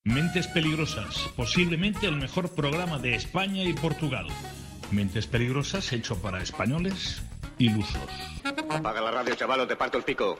Mentes Peligrosas, posiblemente el mejor programa de España y Portugal. Mentes Peligrosas hecho para españoles ilusos. Apaga la radio, chaval, o te parto el pico.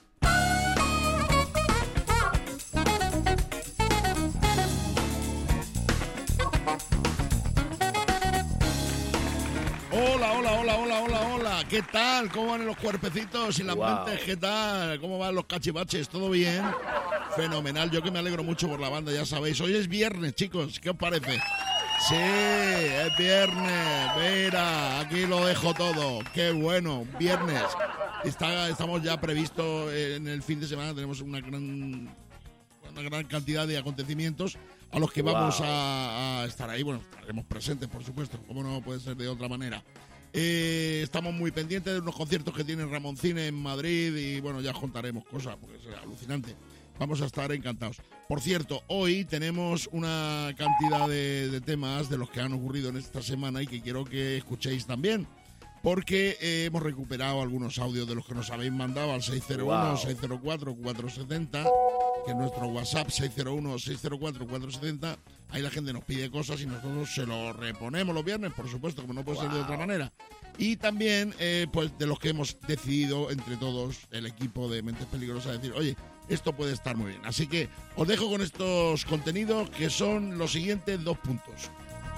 Hola, ¿qué tal? ¿Cómo van los cuerpecitos y las mentes? ¿Qué tal? ¿Cómo van los cachivaches? ¿Todo bien? Fenomenal, yo que me alegro mucho por la banda, ya sabéis. Hoy es viernes, chicos, ¿qué os parece? Sí, es viernes, mira, aquí lo dejo todo. Qué bueno, viernes. Estamos ya previstos en el fin de semana, tenemos una gran cantidad de acontecimientos a los que vamos a estar ahí. Bueno, estaremos presentes, por supuesto, como no puede ser de otra manera. Estamos muy pendientes de unos conciertos que tiene Ramoncine en Madrid y bueno, ya os contaremos cosas porque es alucinante. Vamos a estar encantados. Por cierto, hoy tenemos una cantidad de temas de los que han ocurrido en esta semana y que quiero que escuchéis también, porque hemos recuperado algunos audios de los que nos habéis mandado al 601-604-470, que es nuestro WhatsApp, 601-604-470. Ahí la gente nos pide cosas y nosotros se lo reponemos los viernes, por supuesto, como no puede ser de otra manera. Y también, pues, de los que hemos decidido entre todos, el equipo de Mentes Peligrosas, decir, oye, esto puede estar muy bien. Así que os dejo con estos contenidos que son los siguientes 2 puntos.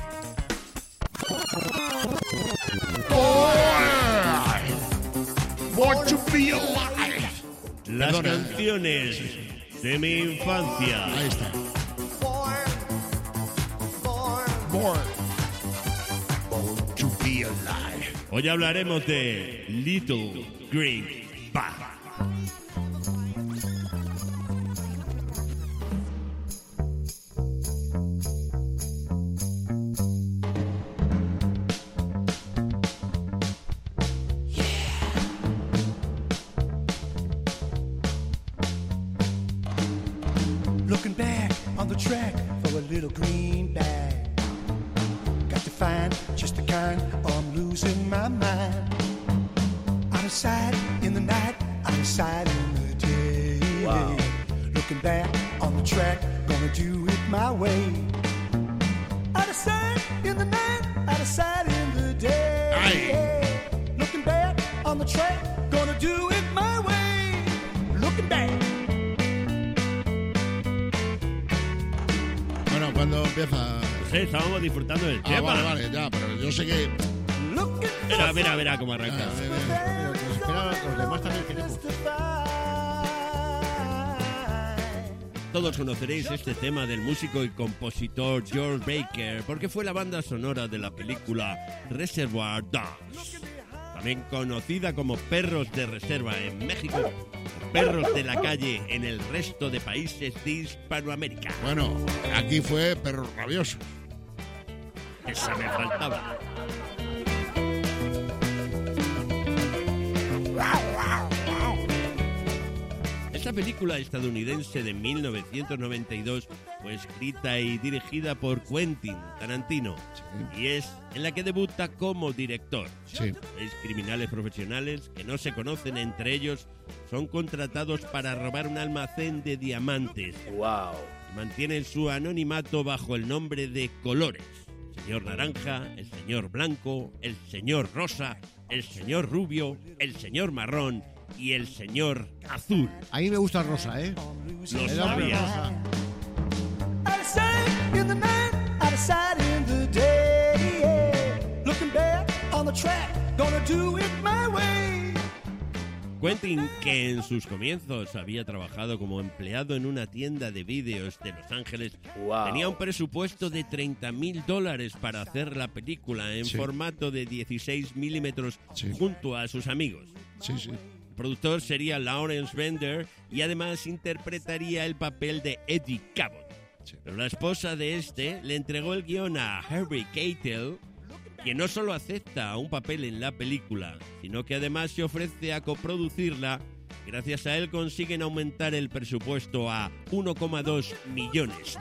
Las canciones de mi infancia. Ahí está. Born to be alive. Hoy hablaremos de Little Green Bag. Looking back on the track for a little green bag. Got to find just the kind or I'm losing my mind. Out of sight in the night, out of sight in the day. Wow. Looking back on the track, gonna do it my way. Out of sight in the night, out of sight in the day. Aye. Looking back on the track, gonna do it my way. Looking back. Bueno, cuando empieza... Sí, estábamos disfrutando del tema. Vale, ya, pero yo sé que... Mira cómo arranca. Los demás también queremos. Todos conoceréis este tema del músico y compositor George Baker, porque fue la banda sonora de la película Reservoir Dogs, también conocida como Perros de Reserva en México, o Perros de la Calle en el resto de países de Hispanoamérica. Bueno, aquí fue Perros Rabiosos. Esa me faltaba. Esta película estadounidense de 1992 fue escrita y dirigida por Quentin Tarantino, y es en la que debuta como director. Sí. 6 criminales profesionales que no se conocen entre ellos son contratados para robar un almacén de diamantes. Wow. Y mantienen su anonimato bajo el nombre de colores: el señor naranja, el señor blanco, el señor rosa, el señor rubio, el señor marrón y el señor azul. A mí me gusta el rosa, ¿eh? Lo sabía. Out of sight in the night, out of sight in the day. Yeah. Looking back on the track, gonna do it my way. Quentin, que en sus comienzos había trabajado como empleado en una tienda de vídeos de Los Ángeles, tenía un presupuesto de $30,000 para hacer la película en formato de 16 milímetros junto a sus amigos. Sí. El productor sería Lawrence Bender y además interpretaría el papel de Eddie Cabot. Pero la esposa de este le entregó el guión a Harvey Keitel, quien no solo acepta un papel en la película, sino que además se ofrece a coproducirla. Gracias a él consiguen aumentar el presupuesto a $1,2 millones.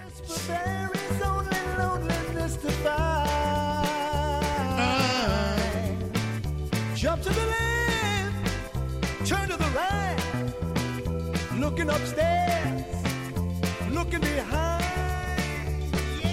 Jump to the left, turn to the right, looking upstairs, looking behind.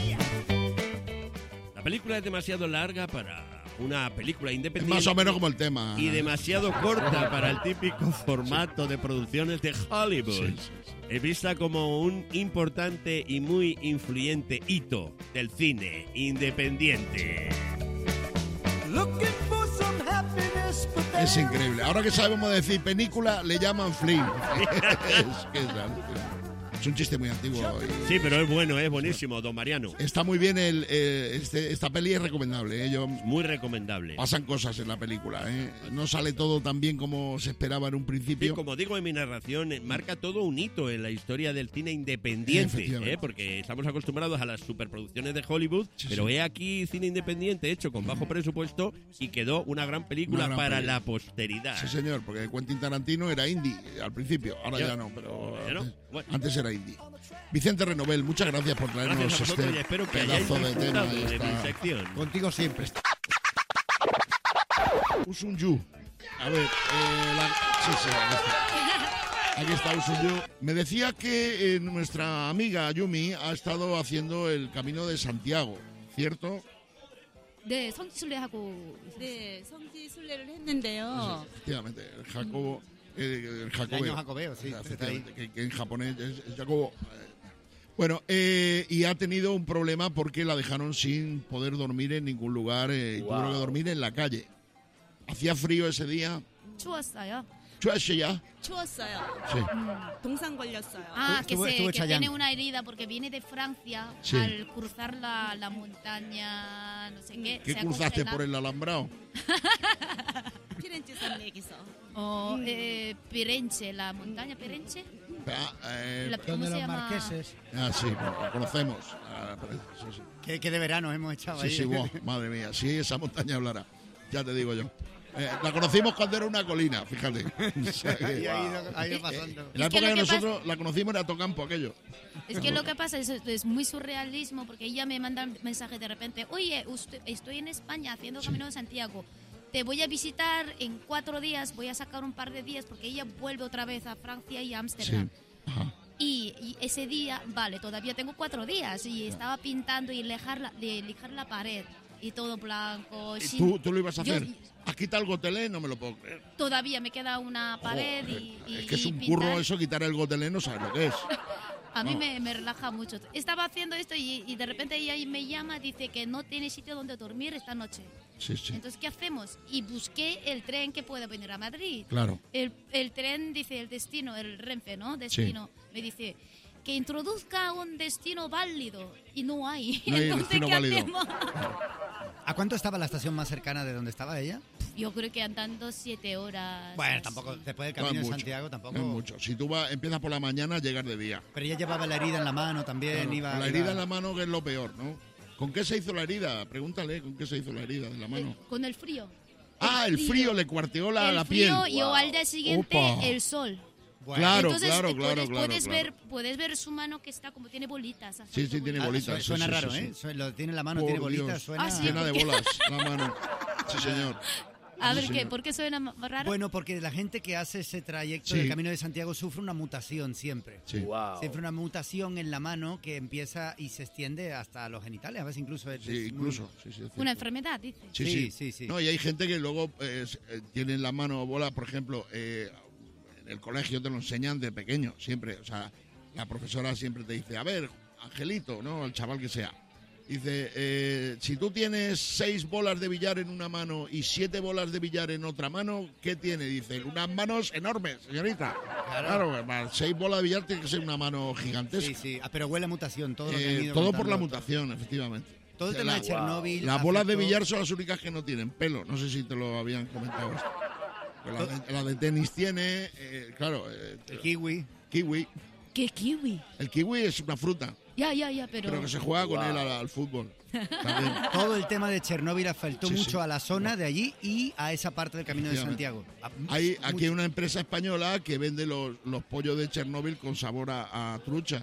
La película es demasiado larga para una película Es independiente. más o menos como el tema. Y demasiado corta para el típico formato de producciones de Hollywood. Sí. Es vista como un importante y muy influyente hito del cine independiente. Looking for some happiness, but Es increíble. Ahora que sabemos decir película, le llaman film. Es un chiste muy antiguo. Y Sí, pero es bueno, es buenísimo, don Mariano. está muy bien. Esta peli es recomendable. Muy recomendable. Pasan cosas en la película. No sale todo tan bien como se esperaba en un Sí, principio. como digo en mi narración, marca todo un hito en la historia del cine independiente, Efectivamente. porque estamos acostumbrados a las superproducciones de Hollywood, Sí, pero sí. he aquí cine independiente hecho con bajo presupuesto y quedó una gran película Una gran para película. la posteridad. Sí, señor, porque Quentin Tarantino era indie al principio. Ahora ya no, pero ¿Ya no? antes, Bueno. antes era indie. Vicente Renovel, muchas gracias por traernos Gracias a vosotros este y espero que hayáis pedazo de tema. disfrutado de mi esta- sección. Contigo siempre. Usun Yu. A ver, sí, aquí está Usun Yu. Me decía que nuestra amiga Yumi ha estado haciendo el Camino de Santiago, ¿cierto? 네, 성지순례하고 네, 성지 순례를 했는데요. Efectivamente, el Jacobo. El El Jacobeo. año jacobeo, sí. Efectivamente, que en japonés es Jacobo. Bueno, y ha tenido un problema porque la dejaron sin poder dormir en ningún lugar. Tuvo que dormir en la calle. Hacía frío ese día. 추웠어요. Chuashia. 추웠어요. Sí. 동상 걸렸어요. Ah, Estuvo que Chayanne. tiene una herida porque viene de Francia Sí. al cruzar la montaña, no sé qué. ¿Qué se ha cruzaste congelado. por el alambrado? 피렌체 산맥에서. Pirenche, la montaña Pirenche. ¿Cómo Donde se los llama? marqueses. Sí, lo conocemos. Sí, sí. Que de verano hemos echado Sí, ahí. sí, wow, madre mía, sí, esa montaña hablará. Ya te digo yo. La conocimos cuando era una colina, fíjate. O sea que- Y ha ido pasando. en la Es que época lo que que nosotros la conocimos era Tocampo aquello. Es que lo que pasa es muy surrealismo porque ella me manda un mensaje de repente, oye, estoy en España haciendo Camino de Santiago, te voy a visitar en 4 días, voy a sacar un par de días porque ella vuelve otra vez a Francia y a Ámsterdam. Ajá. Y ese día, vale, todavía tengo 4 días y estaba pintando y lijar la pared y todo blanco. ¿Y sin- tú lo ibas a yo- hacer? Aquí tal gotelé, no me lo puedo creer. Todavía me queda una pared y Es que es un pintar. curro eso, quitar el gotelé, no sabes lo que es. A mí me relaja mucho. Estaba haciendo esto y de repente ella me llama, dice que no tiene sitio donde dormir esta noche. Sí, sí, Entonces, ¿qué hacemos? Y busqué el tren que pueda venir a Madrid. claro. El tren dice el destino, el Renfe, ¿no? Destino. Me dice que introduzca un destino válido y no hay. No hay Entonces, destino ¿qué válido. hacemos? ¿A cuánto estaba la estación más cercana de donde estaba ella? Yo creo que andando 7 horas. Bueno, así. tampoco, después del No es camino de mucho, Santiago no tampoco. es mucho. Si tú empiezas por la mañana, llegas de día. Pero ella llevaba la herida en la mano también. Claro, Iba, con la iba- herida en la mano, que es lo peor, ¿no? ¿Con qué se hizo la herida? Pregúntale, ¿con qué se hizo la herida de la mano? Con el frío. El frío le cuarteó la piel. El frío y al día siguiente Opa. el sol. Bueno, Claro, Entonces, claro, puedes claro. puedes ver su mano que está como tiene bolitas. así Sí, sí, como tiene ah, bolitas. suena sí, raro, sí, ¿eh? sí. Lo tiene en la mano, Por tiene bolitas, Dios. suena... Ah, sí. Llena de porque- bolas la mano. Sí, señor. A ver, Sí, ¿qué? señor. ¿Por qué suena raro? Bueno, porque la gente que hace ese trayecto Sí. del Camino de Santiago sufre una mutación siempre. Sí. Siempre una mutación en la mano que empieza y se extiende hasta los genitales, a veces incluso... es Sí, muy- incluso. Sí, sí, es cierto. Una enfermedad, dice. Sí, Sí, sí. sí. No, y hay gente que luego tiene en la mano bola, por ejemplo, en el colegio te lo enseñan de pequeño, siempre. O sea, la profesora siempre te dice, a ver, Angelito, ¿no? El chaval que sea. Dice, si tú tienes 6 bolas de billar en una mano y 7 bolas de billar en otra mano, ¿qué tiene? Dice, unas manos enormes, señorita. Claro, 6 bolas de billar tiene que ser una mano gigantesca. Sí, sí. Ah, pero huele a mutación, todo lo que han ido Todo por contando. la mutación, efectivamente. Todo el O sea, tema la- de Chernóbil... Las bolas de afectó- billar son las únicas que no tienen pelo. No sé si te lo habían comentado esto. Pero la de tenis tiene, claro, El kiwi. kiwi. ¿Qué kiwi? El kiwi es una fruta, Ya, pero... pero que se juega con él al fútbol. También. Todo el tema de Chernóbil afectó Sí, mucho sí. a la zona de allí y a esa parte del Camino de Santiago. Hay aquí una empresa española que vende los pollos de Chernóbil con sabor a trucha.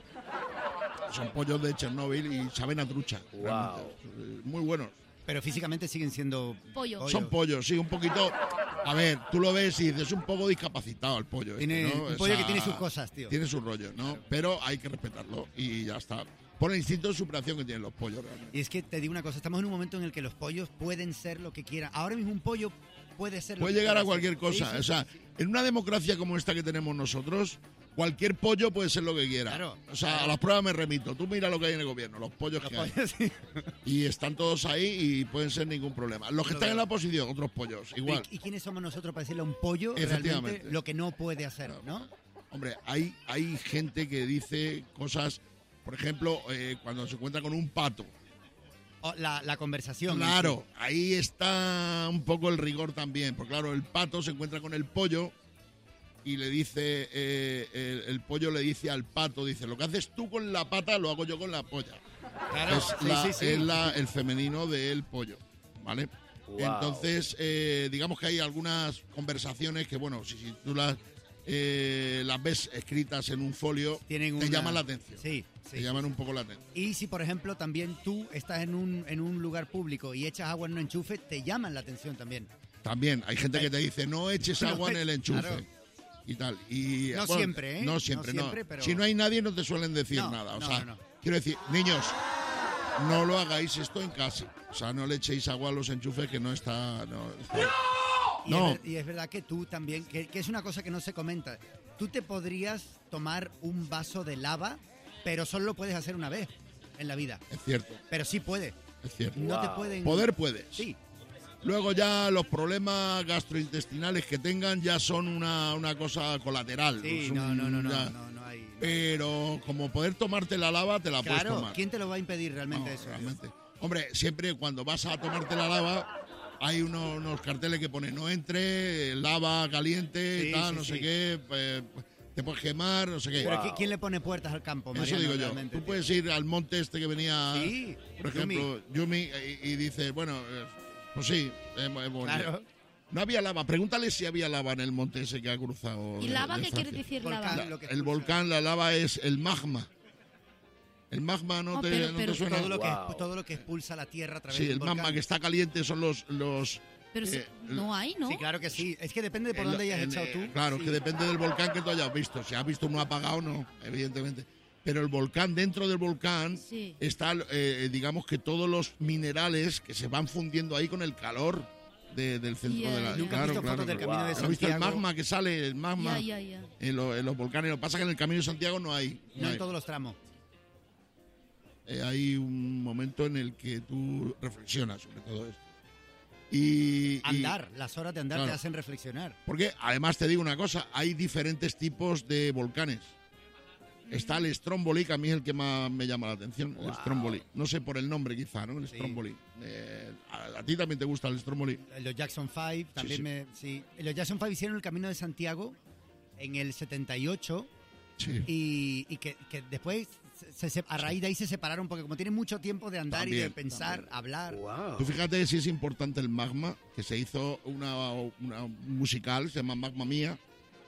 Son pollos de Chernóbil y saben a trucha. realmente. Muy buenos. Pero físicamente siguen siendo... Pollo. Son pollos, sí, un poquito A ver, tú lo ves y dices, es un poco discapacitado el pollo. Tiene ¿no? un pollo que tiene sus cosas, tío. Tiene su rollo, ¿no? Pero hay que respetarlo y ya está. Por el instinto de superación que tienen los pollos realmente. Y es que te digo una cosa, estamos en un momento en el que los pollos pueden ser lo que quieran. Ahora mismo un pollo puede ser lo Puede que llegar quiera a cualquier ser. cosa. Sí, O sea, en una democracia como esta que tenemos nosotros, cualquier pollo puede ser lo que quiera. Claro, o sea, claro. a las pruebas me remito. Tú mira lo que hay en el gobierno, los pollos los que hay. pollos, sí. Y están todos ahí y pueden ser ningún problema. Los que Lo están en veo. la oposición, otros pollos, igual. ¿Y quiénes somos nosotros para decirle a un pollo Efectivamente. realmente lo que no puede hacer, no? Hombre, hay gente que dice cosas, por ejemplo, cuando se encuentra con un pato. O la conversación. Claro, ahí está un poco el rigor también. Porque claro, el pato se encuentra con el pollo y le dice, el pollo le dice al pato, dice, lo que haces tú con la pata lo hago yo con la polla. Claro, Es el femenino del pollo, ¿vale? Wow. Entonces, digamos que hay algunas conversaciones que, bueno, si tú las ves escritas en un folio, Tienen te una- llaman la atención. Sí, Te sí. llaman un poco la atención. Y si, por ejemplo, también tú estás en un lugar público y echas agua en un enchufe, te llaman la atención también. También hay gente que te dice, no eches No agua en el enchufe. claro. Y tal. Y, No bueno, siempre, ¿eh? No siempre, No no. siempre, pero- Si no hay nadie, no te suelen decir No, nada. O no, sea, no. quiero decir, niños, no lo hagáis esto en casa. O sea, no le echéis agua a los enchufes que no está... No. Y es verdad que tú también, que es una cosa que no se comenta, tú te podrías tomar un vaso de lava, pero solo lo puedes hacer una vez en la vida. Es cierto, Pero sí puedes. es cierto. No te pueden... Poder puedes. Sí. Luego ya los problemas gastrointestinales que tengan ya son una cosa colateral. Sí, Son no ya- hay... Pero como poder tomarte la lava, te la puedes Claro, tomar. ¿quién te lo va a impedir realmente No, eso? realmente. Hombre, siempre cuando vas a tomarte la lava, hay unos carteles que ponen no entre, lava caliente, Sí, tal, sí, no sé sí. qué, te puedes quemar, no sé qué. Pero ¿quién le pone puertas al campo, Eso Mariano, digo yo. realmente, Tú tío? puedes ir al monte este que venía, Sí, por ejemplo, Yumi, y dices, bueno, pues sí, es bonito. Claro. No había lava. Pregúntale si había lava en el monte ese que ha cruzado. ¿Y de- lava de qué Francia. quiere decir Volcán, lava? lo que El expulsa. volcán, la lava es el magma. El magma no Oh, te, pero- no te pero suena. Todo lo, Wow. todo lo que expulsa la tierra a través Sí, del el volcán. magma que está caliente son los Pero no hay, ¿no? Sí, claro que sí. Es que depende de por el- dónde hayas el- echado tú. Claro, Sí. que depende del volcán que tú hayas visto. Si has visto uno apagado, no, evidentemente. Pero el volcán, dentro del volcán, Sí. está, digamos que todos los minerales que se van fundiendo ahí con el calor del centro Ya, de la... ya. Nunca has visto fotos del Camino de ¿Has visto el Santiago? magma que sale? El magma Ya. En los volcanes. Lo que pasa es que en el Camino de Santiago no hay. No hay. en todos los tramos. Hay un momento en el que tú reflexionas sobre todo esto. Y Andar, las horas de andar Claro. te hacen reflexionar. porque además te digo una cosa, hay diferentes tipos de volcanes. Está el Stromboli, que a mí es el que más me llama la atención, el Stromboli. No sé por el nombre quizá, ¿no? El Sí. Stromboli. ¿A ti también te gusta el Stromboli? Los Jackson 5 también sí. Los Jackson 5 hicieron el Camino de Santiago en el 78 Sí. y que después a raíz de ahí se separaron porque como tienen mucho tiempo de andar y de También, pensar, también. hablar. Wow. Tú fíjate si es importante el magma, que se hizo una musical, se llama Magma Mía,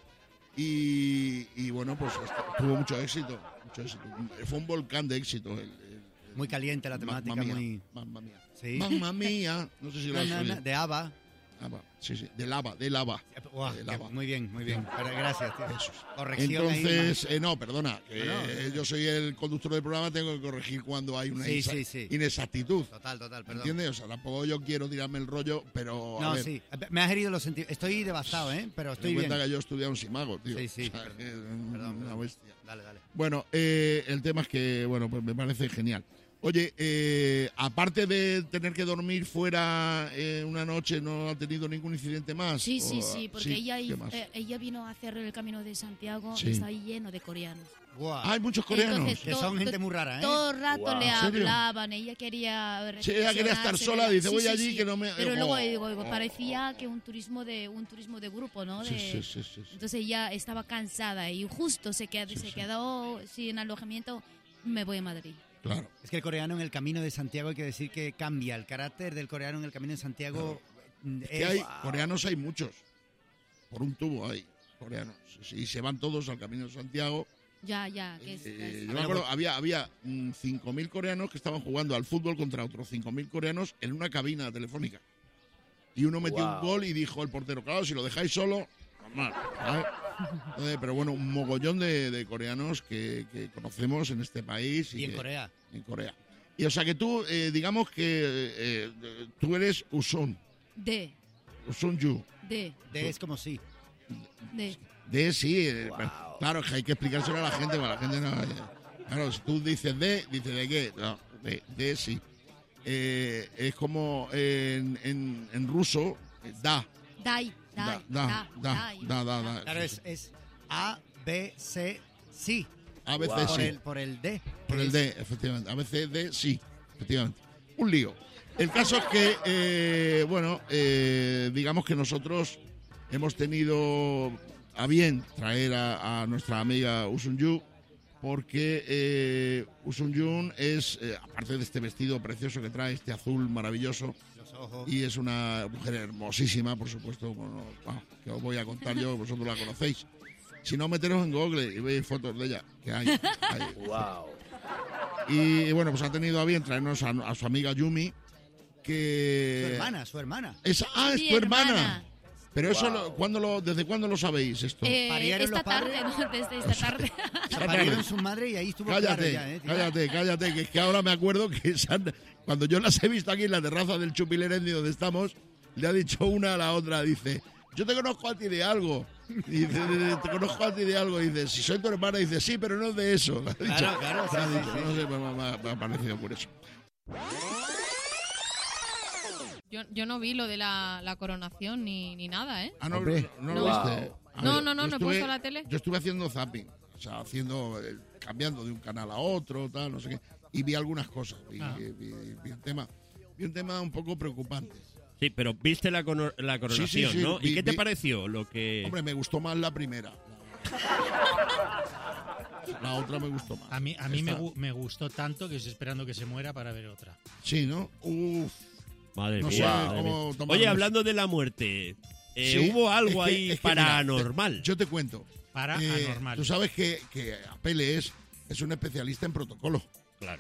y bueno, pues tuvo mucho éxito, mucho éxito. Fue un volcán de éxito. Muy caliente la temática, Magma Mía, muy... Magma Mía. Sí. Mamma Mía, no sé si lo has oído. De ABBA. Sí, de lava. Guau, De lava. muy bien. Pero gracias, tío. Eso. Corrección ahí, Entonces, no, perdona, que No. yo soy el conductor del programa, tengo que corregir cuando hay una Sí. inexactitud. Total, perdón. ¿Entiendes? O sea, tampoco yo quiero tirarme el rollo, pero a No, ver, sí. Me has herido los sentidos. Estoy devastado, pero ten estoy en cuenta bien. que yo he estudiado en Simago, tío. Sí, O sea, perdón. que es Perdón. una bestia. Dale. Bueno, el tema es que, bueno, pues me parece genial. Oye, aparte de tener que dormir fuera una noche, ¿no ha tenido ningún incidente más? Sí, ¿O- porque ¿qué más? ella vino a hacer el Camino de Santiago Sí. y está lleno de coreanos. Guau. Hay muchos coreanos. Entonces, Que son gente muy rara, ¿eh? Todo el rato Wow. le ¿En serio? hablaban, ella quería Sí, ella quería estar reflexionarse, sola, ¿verdad? dice, voy allí que no me... Pero Oh, luego digo, oh. parecía que un turismo de grupo, ¿no? Sí. Entonces ella estaba cansada y justo se quedó sin alojamiento, me voy a Madrid. Claro. Es que el coreano en el Camino de Santiago hay que decir que cambia. El carácter del coreano en el Camino de Santiago Que hay, coreanos hay muchos. Por un tubo hay coreanos. Y se van todos al Camino de Santiago. Ya, que Yo me acuerdo, había 5.000 coreanos que estaban jugando al fútbol contra otros 5.000 coreanos en una cabina telefónica. Y uno metió un gol y dijo el portero, claro, si lo dejáis solo, normal, ¿sabes? Pero bueno, un mogollón de coreanos que conocemos en este país. Y en Corea. En Corea. Y o sea que tú, digamos que tú eres Usun. Usunju. De es como sí. De sí. Claro, que hay que explicárselo a la gente, para la gente no... Claro, si tú dices de qué. No, de sí. Es como en ruso, da. Dai. Claro, es A, B, C, sí. A, B, C, sí. Por el D. Por el D, efectivamente. A, B, C, D, sí. Efectivamente. Un lío. El caso es que, digamos que nosotros hemos tenido a bien traer a nuestra amiga Usunju, porque Usunjun es, aparte de este vestido precioso que trae, este azul maravilloso, y es una mujer hermosísima, por supuesto, que os voy a contar yo, vosotros la conocéis. Si no, meteros en Google y veis fotos de ella, que hay. Wow. Y bueno, pues ha tenido a bien traernos a su amiga Yumi, que... Su hermana. Es tu hermana. Pero eso, ¿desde cuándo lo sabéis esto? Esta tarde, ¿no? Desde esta tarde. Se parieron su madre y ahí estuvo Cállate, claro ya, cállate, que es que ahora me acuerdo que cuando yo las he visto aquí en la terraza del Chupilerendi donde estamos, le ha dicho una a la otra, dice, yo te conozco a ti de algo. Dice, te conozco a ti de algo. Dice, si soy tu hermana, dice, sí, pero no es de eso. Claro, sí. No sé, me ha parecido por eso. Yo no vi lo de la coronación ni nada, ¿eh? ¿No lo viste? No he puesto la tele. Yo estuve haciendo zapping, o sea, cambiando de un canal a otro, tal, no sé qué, y vi algunas cosas. Vi un tema un poco preocupante. Sí, pero viste la coronación, sí, ¿no? ¿Y qué te pareció lo que...? Hombre, me gustó más la primera. La otra me gustó más. A mí me gustó tanto que estoy esperando que se muera para ver otra. Sí, ¿no? Uf. Madre no mía. sé cómo tomarnos. Oye, hablando de la muerte, hubo algo ahí paranormal. Mira, yo te cuento. Paranormal. Tú sabes que Apele es un especialista en protocolo. Claro.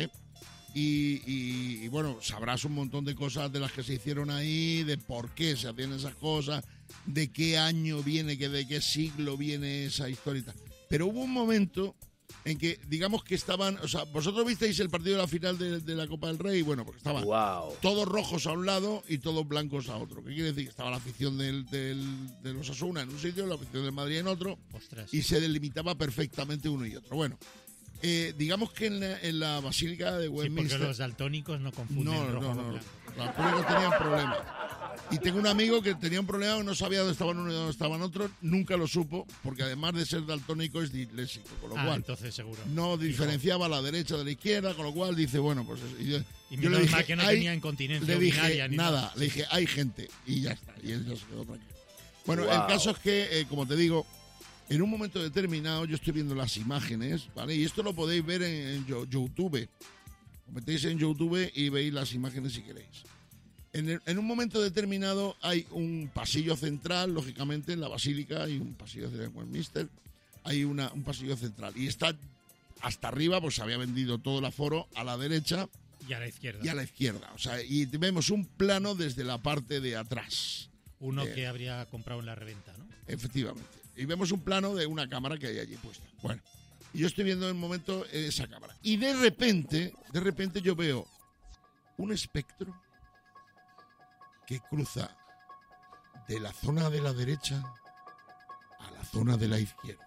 Y bueno, sabrás un montón de cosas de las que se hicieron ahí, de por qué se hacían esas cosas, de qué año viene, de qué siglo viene esa historia y tal. Pero hubo un momento en que, digamos que estaban, o sea, vosotros visteis el partido de la final de la Copa del Rey, bueno, porque estaban todos rojos a un lado y todos blancos a otro. ¿Qué quiere decir? Que estaba la afición de los Osasuna en un sitio, la afición del Madrid en otro. Ostras. Y se delimitaba perfectamente uno y otro. Bueno, digamos que en la Basílica de Westminster... Sí, porque los daltónicos no confunden rojo con blanco. Los daltónicos tenían problemas. Y tengo un amigo que tenía un problema, no sabía dónde estaban uno y dónde estaban otros, nunca lo supo, porque además de ser daltónico es disléxico, con lo cual entonces seguro. No diferenciaba la derecha de la izquierda, con lo cual dice, bueno, pues... yo le dije que no tenía incontinencia urinaria ni nada. Le dije, hay gente, y ya está, y él ya se quedó tranquilo. Bueno, el caso es que, como te digo, en un momento determinado yo estoy viendo las imágenes, ¿vale? Y esto lo podéis ver en YouTube. Os metéis en YouTube y veis las imágenes si queréis. En un momento determinado hay un pasillo central, lógicamente, en la Basílica hay un pasillo de Westminster, hay un pasillo central. Y está hasta arriba, pues se había vendido todo el aforo a la derecha y a la izquierda. O sea, y vemos un plano desde la parte de atrás. Uno que habría comprado en la reventa, ¿no? Efectivamente. Y vemos un plano de una cámara que hay allí puesta. Bueno, y yo estoy viendo en el momento esa cámara. Y de repente yo veo un espectro que cruza de la zona de la derecha a la zona de la izquierda.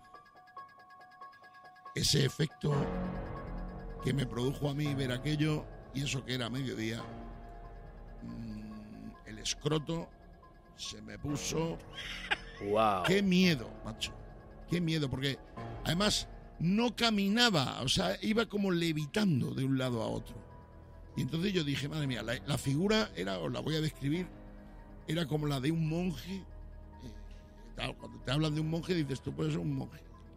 Ese efecto que me produjo a mí ver aquello, y eso que era mediodía, el escroto se me puso... ¡Wow! ¡Qué miedo, macho! ¡Qué miedo! Porque además no caminaba, o sea, iba como levitando de un lado a otro. Y entonces yo dije, madre mía, la figura era, os la voy a describir, era como la de un monje. Cuando te hablan de un monje dices, tú puedes ser un monje.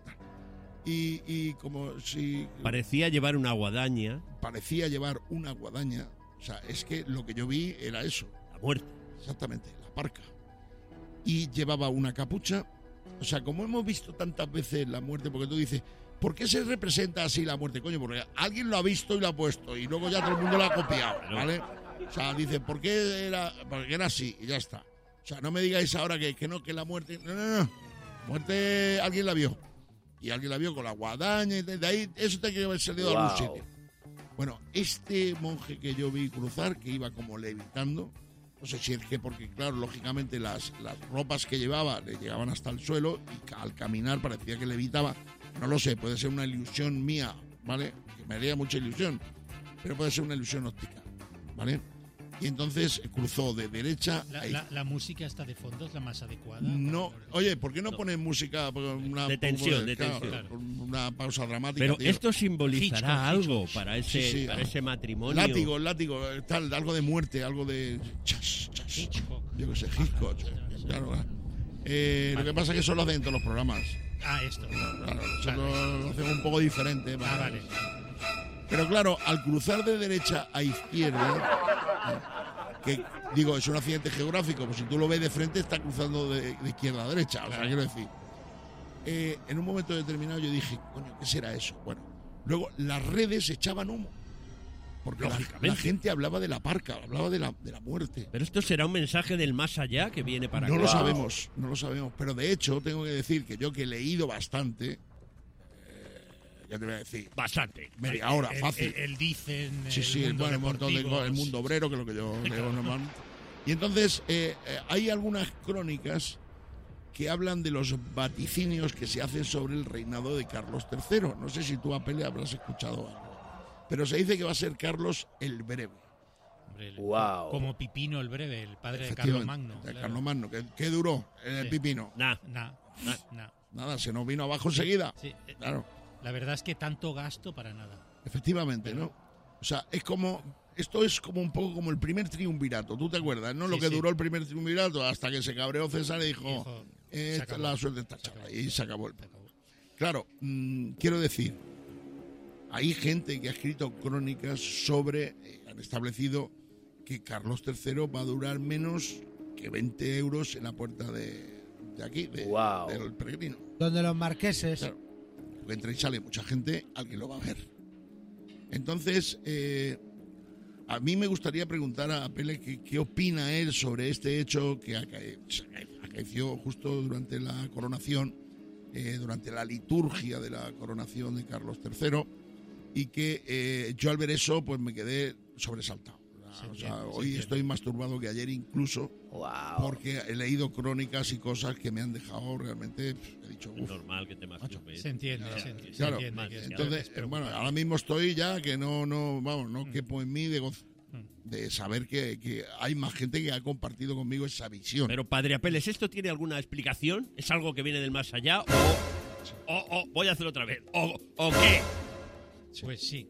Y como si... Parecía llevar una guadaña. Parecía llevar una guadaña. O sea, es que lo que yo vi era eso. La muerte. Exactamente, la parca. Y llevaba una capucha. O sea, como hemos visto tantas veces la muerte, porque tú dices... ¿Por qué se representa así la muerte? Coño, porque alguien lo ha visto y lo ha puesto y luego ya todo el mundo lo ha copiado, ¿vale? O sea, dice, Porque era así, y ya está. O sea, no me digáis ahora que no, que la muerte... No. Muerte alguien la vio. Y alguien la vio con la guadaña, y de ahí eso te que haber salido a algún sitio. Bueno, este monje que yo vi cruzar, que iba como levitando, no sé si es que porque, claro, lógicamente las ropas que llevaba le llegaban hasta el suelo y al caminar parecía que levitaba. No lo sé, puede ser una ilusión mía, ¿vale? Que me haría mucha ilusión, pero puede ser una ilusión óptica, ¿vale? Y entonces cruzó de derecha a La música está de fondo, es la más adecuada. No, oye, ¿por qué no ponen música? De tensión. Una pausa dramática. Pero tío. esto simbolizará algo para ese matrimonio. Látigo, tal, algo de muerte, algo de... Yo qué sé, Hitchcock. Claro. Lo que pasa es que eso lo hacen en todos los programas. Esto. Claro, nosotros lo hacemos un poco diferente. Vale. Pero claro, al cruzar de derecha a izquierda, que digo, es un accidente geográfico, pues si tú lo ves de frente está cruzando de izquierda a derecha, o sea, quiero decir. En un momento determinado yo dije, coño, ¿qué será eso? Bueno, luego las redes echaban humo, porque la gente hablaba de la parca, hablaba de la muerte. Pero esto será un mensaje del más allá que viene para acá. No lo sabemos, pero de hecho tengo que decir que yo que he leído bastante, ya te voy a decir. Bastante. Media hora, fácil. El dicen. Sí, el mundo obrero, que es lo que yo leo normalmente. Y entonces, hay algunas crónicas que hablan de los vaticinios que se hacen sobre el reinado de Carlos III. No sé si tú, Apele, habrás escuchado algo. Pero se dice que va a ser Carlos el Breve. Como Pipino el Breve, el padre de Carlos Magno. Carlos Magno. ¿Qué duró el Pipino? Nada, se nos vino abajo enseguida. Sí. Claro. La verdad es que tanto gasto para nada. Efectivamente, ¿no? O sea, esto es como un poco como el primer triunvirato, ¿tú te acuerdas? ¿No? Lo que duró el primer triunvirato hasta que se cabreó César y dijo la suerte está echada, y se acabó el programa. Claro, quiero decir, hay gente que ha escrito crónicas sobre, han establecido que Carlos III va a durar menos que 20 euros en la puerta de aquí, del peregrino. Donde los marqueses... Claro. Entra y sale mucha gente al que lo va a ver. Entonces, a mí me gustaría preguntar a Pele qué opina él sobre este hecho que acaeció justo durante la coronación, durante la liturgia de la coronación de Carlos III, y que yo al ver eso pues me quedé sobresaltado. Hoy estoy más turbado que ayer incluso, porque he leído crónicas y cosas que me han dejado realmente, he dicho, es normal que te masturbes. Se entiende. Claro, entonces, bueno, ahora mismo estoy ya que no quepo en mí de saber que hay más gente que ha compartido conmigo esa visión. Pero, Padre Apeles, ¿esto tiene alguna explicación? ¿Es algo que viene del más allá? ¿O voy a hacer otra vez? ¿O qué? Pues sí.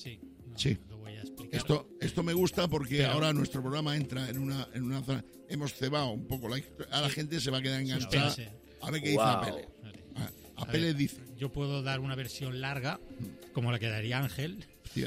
Lo voy a explicar. Esto me gusta porque ahora nuestro programa entra en una zona. Hemos cebado un poco a la gente, se va a quedar enganchada. A ver qué dice Apele. Apele dice. Yo puedo dar una versión larga, como la que daría Ángel.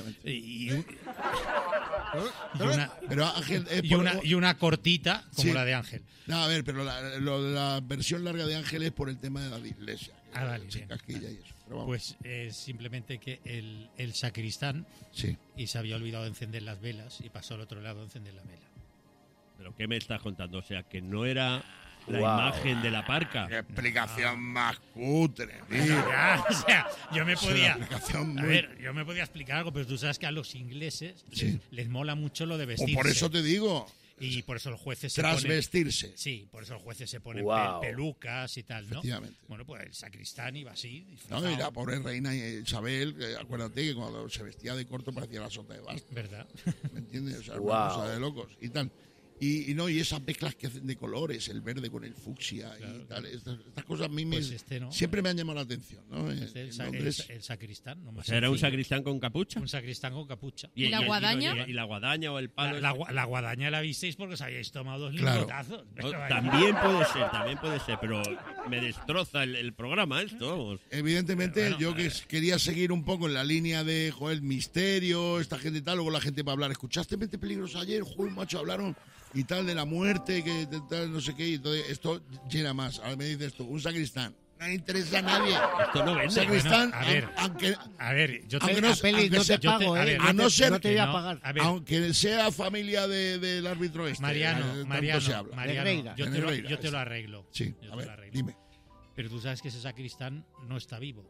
Y una cortita, como la de Ángel. No, a ver, pero la versión larga de Ángel es por el tema de la iglesia. Vale, bien. Casquilla y eso. Pues simplemente que el sacristán y se había olvidado de encender las velas y pasó al otro lado a encender la vela. ¿Pero qué me estás contando? O sea, que no era la imagen de la parca. Qué explicación más cutre. O sea, yo me podía yo me podía explicar algo, pero tú sabes que a los ingleses les mola mucho lo de vestirse. Por eso te digo. Y por eso los jueces Trasvestirse. Sí, por eso los jueces se ponen pelucas y tal, ¿no? Efectivamente. Bueno, pues el sacristán iba así. No, y la pobre reina Isabel, acuérdate que cuando se vestía de corto parecía la sota de basto. ¿Verdad? ¿Me entiendes? O sea, una cosa de locos y tal. Y esas mezclas que hacen de colores, el verde con el fucsia y tal, estas cosas a mí siempre me han llamado la atención, ¿no? El sacristán. No o sea, ¿era un sacristán con capucha? Un sacristán con capucha. ¿Y la guadaña? ¿Y la guadaña o el palo? La guadaña la visteis porque os habíais tomado 2 lingotazos. También puede ser, pero me destroza el programa esto, vamos. Evidentemente, yo quería seguir un poco en la línea de, el misterio, esta gente y tal, luego la gente va a hablar. ¿Escuchaste Mente Peligrosa ayer? Macho, hablaron y tal de la muerte, que tal, no sé qué, y entonces esto llena más. Ahora me dices tú, un sacristán. No le interesa a nadie. Esto no vende. Sacristán, Bueno, a ver, yo te... aunque no, Peli, aunque no sea- te pago, a ver, a no ser no te voy que a no. pagar. A ver, aunque sea familia del árbitro este. Mariano, tanto se habla. Mariano, yo De te lo Negreira, arreglo. Sí, Yo a te ver, lo arreglo. dime. Pero tú sabes que ese sacristán no está vivo.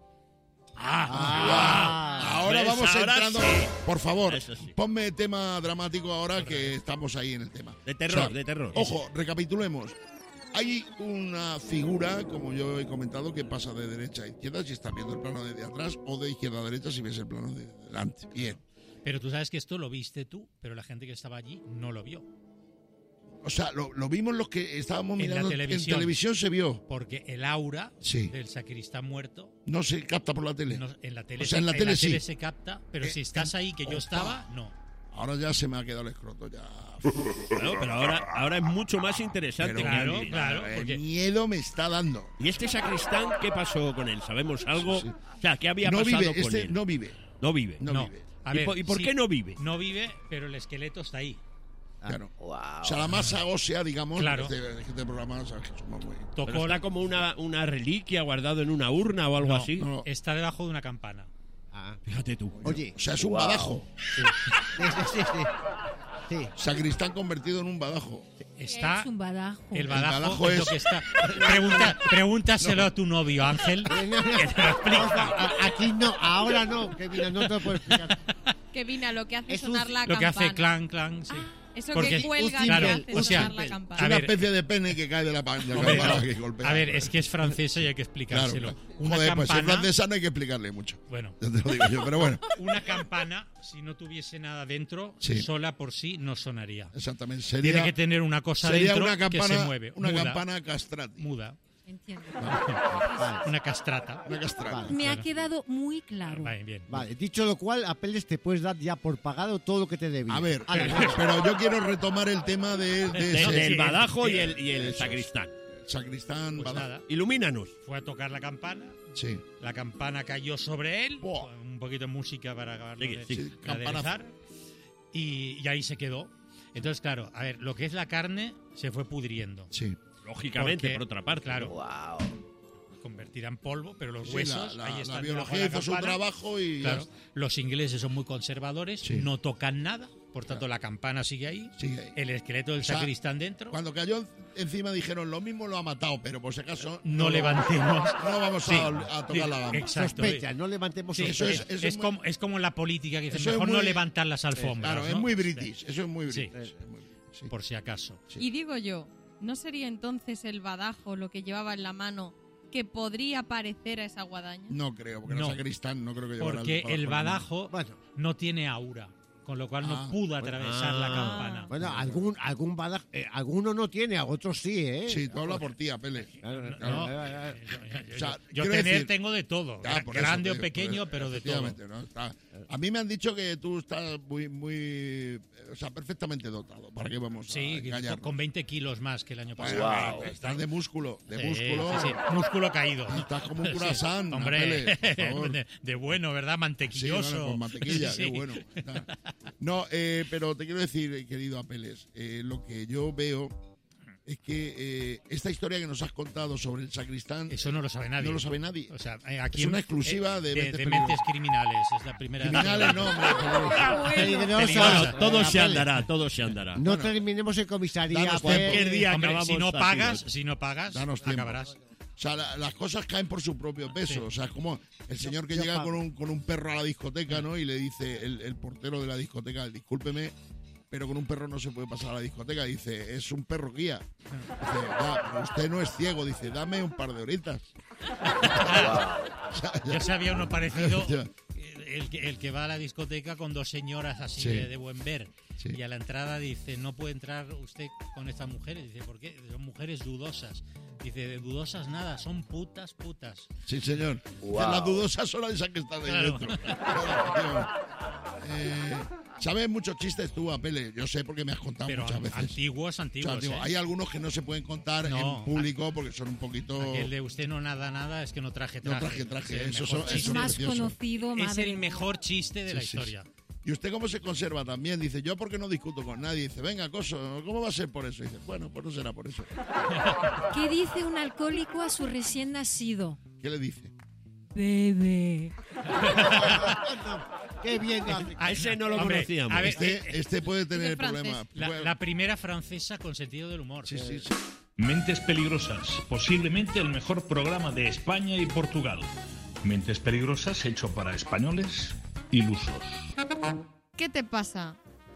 Ahora ¿ves? vamos Ahora entrando. sí. Por favor, Eso sí. ponme tema dramático ahora que estamos ahí en el tema. De terror, de terror. Ojo, recapitulemos. Hay una figura, como yo he comentado, que pasa de derecha a izquierda si estás viendo el plano de atrás o de izquierda a derecha si ves el plano de delante. Bien. Pero tú sabes que esto lo viste tú, pero la gente que estaba allí no lo vio. O sea, lo vimos los que estábamos En la mirando televisión. en televisión se vio. Porque el aura Sí. del sacristán muerto No se capta por la tele. en la tele, O sea, en la tele sí. se capta, pero si estás ahí que yo estaba, no. Ahora ya se me ha quedado el escroto ya. Claro, pero ahora es mucho más interesante. Pero claro, que- claro. El porque- miedo me está dando. ¿Y este sacristán qué pasó con él? ¿Sabemos algo? Sí. O sea, ¿qué había No pasado vive, con este él? no vive. No vive. No No. vive. A ¿Y ver, por- y por sí, qué no vive? No vive, pero el esqueleto está ahí. Claro. Wow. O sea, la masa ósea, digamos, Claro. este programa, sabes que somos muy... Pero Tocó está como una reliquia guardado en una urna o algo No, así. No. está debajo de una campana. Fíjate tú. Oye, O sea, es un Wow. badajo. sí. Sí. Sacristán convertido en un badajo. Es Está un badajo. el badajo badajo es lo es- que está. Pregúntaselo a tu novio Ángel, que te lo explica. Aquí no, ahora no, que mira, no te lo puedo explicar. Que Vina lo que hace Es un- sonar la Lo que campana. hace clan, clan, sí. Eso Porque- que cuelga un y claro, hace o sea, sonar la Es campana. A una ver. especie de pene que cae de la Hombre, campana que golpea. a ver, es que es francesa y hay que Claro, explicárselo. claro. Una Joder, pues si es campana, francesa no hay que explicarle mucho. bueno, Ya te lo digo yo, pero bueno. una campana, si no tuviese nada dentro, Sí. sola por sí no sonaría. Exactamente. Tiene Sería, que tener una cosa sería dentro una campana, que se mueve. una muda, campana castrati. muda. Entiendo. Una castrata. Una castrati. Vale. Me ha Claro. quedado muy claro. Vale, bien. Vale, dicho lo cual, a Peles te puedes dar ya por pagado todo lo que te debía. A ver, Ala, pero yo quiero retomar el tema de ese Del badajo y sí. el sacristán. sacristán Pues badajo. nada, Ilumínanos. fue a tocar la campana. Sí. La campana cayó sobre él. Buah. Un poquito de música para acabarlo Sí, de, sí, de campanazo. aderezar. Y ahí se quedó. Entonces, claro, a ver, lo que es la carne se fue pudriendo. Sí. Lógicamente, Porque, por otra parte. Claro, Wow. convertirá en polvo, pero los Sí, huesos la, ahí la están. biología debajo de la hizo su campana. trabajo y Claro, los ingleses son muy conservadores, Sí. no tocan nada, por tanto la campana sigue ahí, sigue ahí. el esqueleto del O sea, sacristán dentro, Cuando cayó encima dijeron lo mismo lo ha matado, pero por si acaso no lo- levantemos. No vamos Sí, a tocar la gamba. Exacto. Sospecha, no levantemos Sí, Eso sospechas. eso es muy- como, es como la política que dice, eso es mejor no muy- levantar las alfombras. Claro, es ¿no? muy british. Eso es muy Sí. british. es muy british, sí. Por si acaso. Sí. Y digo yo, ¿no sería entonces el badajo lo que llevaba en la mano que podría parecer a esa guadaña? No creo, porque No. la sacristán no creo que llevara Porque el en la mano. badajo Bueno, no tiene aura, con lo cual Ah, no pudo atravesar la campana. bueno, algún badajo, alguno no tiene, otros sí, ¿eh? Sí, tú hablas por ti, Apele. Claro, No, claro. O sea, yo quiero tener decir- tengo de todo, Ya, por eso grande te o digo, pequeño, por pero de todo. efectivamente, ¿no? A mí me han dicho que tú estás muy, o sea, perfectamente dotado. ¿Para qué vamos a Sí, engañarnos? con 20 kilos más que el año Bueno, pasado. Wow. estás de músculo, Sí, sí, sí. músculo. Músculo caído. Estás como un Sí, curasán, hombre, Apele, por favor. de bueno, ¿verdad? Sí, Mantequilloso. bueno, con mantequilla, Sí. qué bueno. No, pero te quiero decir, querido Apeles, lo que yo veo es que esta historia que nos has contado sobre el sacristán Eso no lo sabe nadie. no lo sabe nadie. O sea, aquí Es una exclusiva de Mentes Mentes Criminales. Es la primera. Criminales no, Peligrosa. Todo se andará, todo se andará. No terminemos en comisaría. Danos pues. tiempo. Cualquier día Hombre, acabamos si no pagas, Danos tiempo. acabarás. O sea, las cosas caen por su propio peso. Sí. O sea, es como el señor que Yo llega pago. con un perro a la discoteca, ¿no? Y le dice el portero de la discoteca, discúlpeme, pero con un perro no se puede pasar a la discoteca. Dice, es un perro guía. Dice, ya, pero usted no es ciego. Dice, dame un par de horitas. Ya sabía uno parecido, Ya. el que va a la discoteca con dos señoras así Sí. de buen ver. Sí. Y a la entrada dice, no puede entrar usted con estas mujeres. Dice, ¿por qué? Son mujeres dudosas. Dice, de dudosas nada, son putas. Sí, señor. Wow. Las dudosas son las que están ahí Claro. dentro. ¿Sabes muchos chistes tú, Apele? Yo sé porque me has contado Pero muchas veces. antiguos, O sea, antiguos. digo, ¿eh? hay algunos que no se pueden contar No. en público porque son un poquito... Aquel de usted no nada, es que no traje No traje. traje. Es el Eso mejor son- chiste. eso Más precioso. conocido, Es madre el mía. mejor chiste de la Sí, sí, historia. ¿Y usted cómo se conserva también? Dice, yo porque no discuto con nadie. Dice, venga, Coso, ¿cómo va a ser por eso? Dice, bueno, pues no será por eso. ¿Qué dice un alcohólico a su recién nacido? ¿Qué le dice? Bebe. Qué bien. A ese no lo Hombre, conocíamos. a ver, Este puede tener francés. problemas. La primera francesa con sentido del humor. Sí. Mentes Peligrosas, posiblemente el mejor programa de España y Portugal. Mentes Peligrosas hecho para españoles ilusos. ¿Qué te pasa?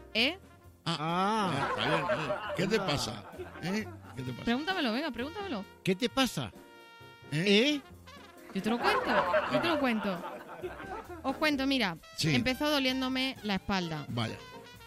Está bien. ¿Qué te pasa? ¿Qué te pasa? Pregúntamelo, venga, pregúntamelo. ¿Qué te pasa? Yo te lo cuento. Os cuento, mira, Sí. empezó doliéndome la espalda. Vaya.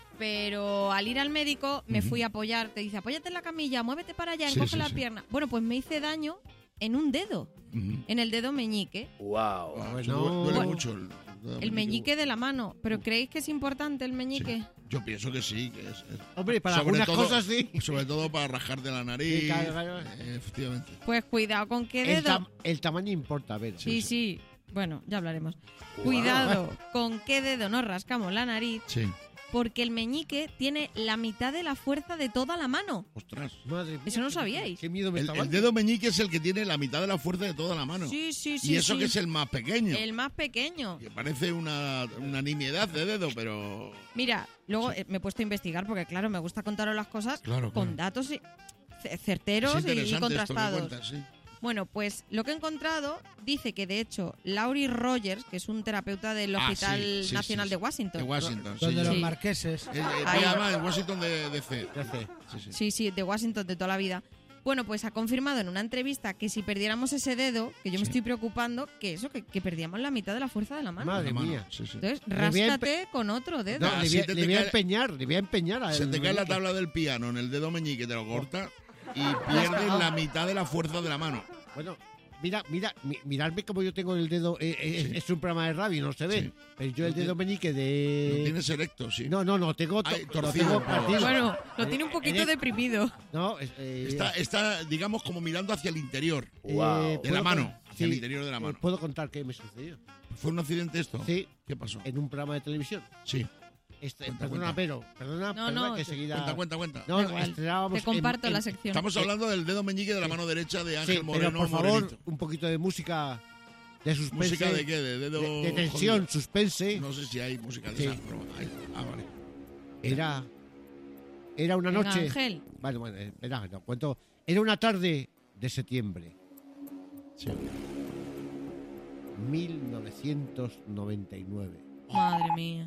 Pero al ir al médico me fui a apoyar. Te dice, apóyate en la camilla, muévete para allá, encoge la pierna. Bueno, pues me hice daño en un dedo, en el dedo meñique. Wow. Duele mucho El meñique de la mano. ¿Pero creéis que es importante el meñique? Yo pienso que sí. Que es. Hombre, para Sobre algunas todo- cosas sí. Sobre todo para rajar de la nariz. Sí, claro. Efectivamente. Pues cuidado con qué dedo. El tamaño importa, a ver. Sí. Bueno, ya hablaremos. Cuidado con qué dedo nos rascamos la nariz, Sí. porque el meñique tiene la mitad de la fuerza de toda la mano. Ostras. Madre mía, Eso no sabíais. Qué miedo me está El dando. dedo meñique es el que tiene la mitad de la fuerza de toda la mano. Sí. Y eso que es el más pequeño. El más pequeño. Que parece una nimiedad de dedo, pero... Mira, luego me he puesto a investigar porque, claro, me gusta contaros las cosas Claro, con datos certeros es y interesante esto que contrastados. cuentas, sí. Bueno, pues lo que he encontrado dice que, de hecho, Laurie Rogers, que es un terapeuta del Hospital sí, Nacional sí. de Washington. De Washington, sí. Donde los Sí. marqueses. Ahí. Llama en Washington de DC. Sí, de Washington de toda la vida. Bueno, pues ha confirmado en una entrevista que si perdiéramos ese dedo, que yo me estoy preocupando, que perdíamos la mitad de la fuerza de la mano. Madre mía. Entonces, Le voy a ráscate con otro dedo. No, le voy a empeñar. Se te cae la tabla del piano en el dedo meñique, te lo corta y pierdes la mitad de la fuerza de la mano. Bueno, miradme como yo tengo el dedo. Es un programa de radio, no se ve. Sí. Pero yo el dedo meñique de. Lo tienes erecto, sí. No, tengo Ay, lo torcido, tengo pero- partido. Bueno, lo tiene un poquito deprimido. No, Está, digamos, como mirando hacia el interior. Wow. De la mano. Hacia sí, el interior de la mano. ¿Puedo contar qué me sucedió? ¿Fue un accidente esto? Sí. ¿Qué pasó? En un programa de televisión. Sí. Perdona, No, que seguida. Cuenta. No, Da igual. estrenábamos Te comparto la sección. Estamos hablando del dedo meñique de la mano derecha de Ángel Sí, Moreno. pero por favor, Morenito. un poquito de música de suspense. ¿Música de qué? ¿De dedo de tensión, jodido? suspense. No sé si hay música de Sí. esa, pero hay. Vale. Era una Venga, noche. Ángel. Bueno, no cuento. Era una tarde de septiembre. Sí. 1999. Madre mía.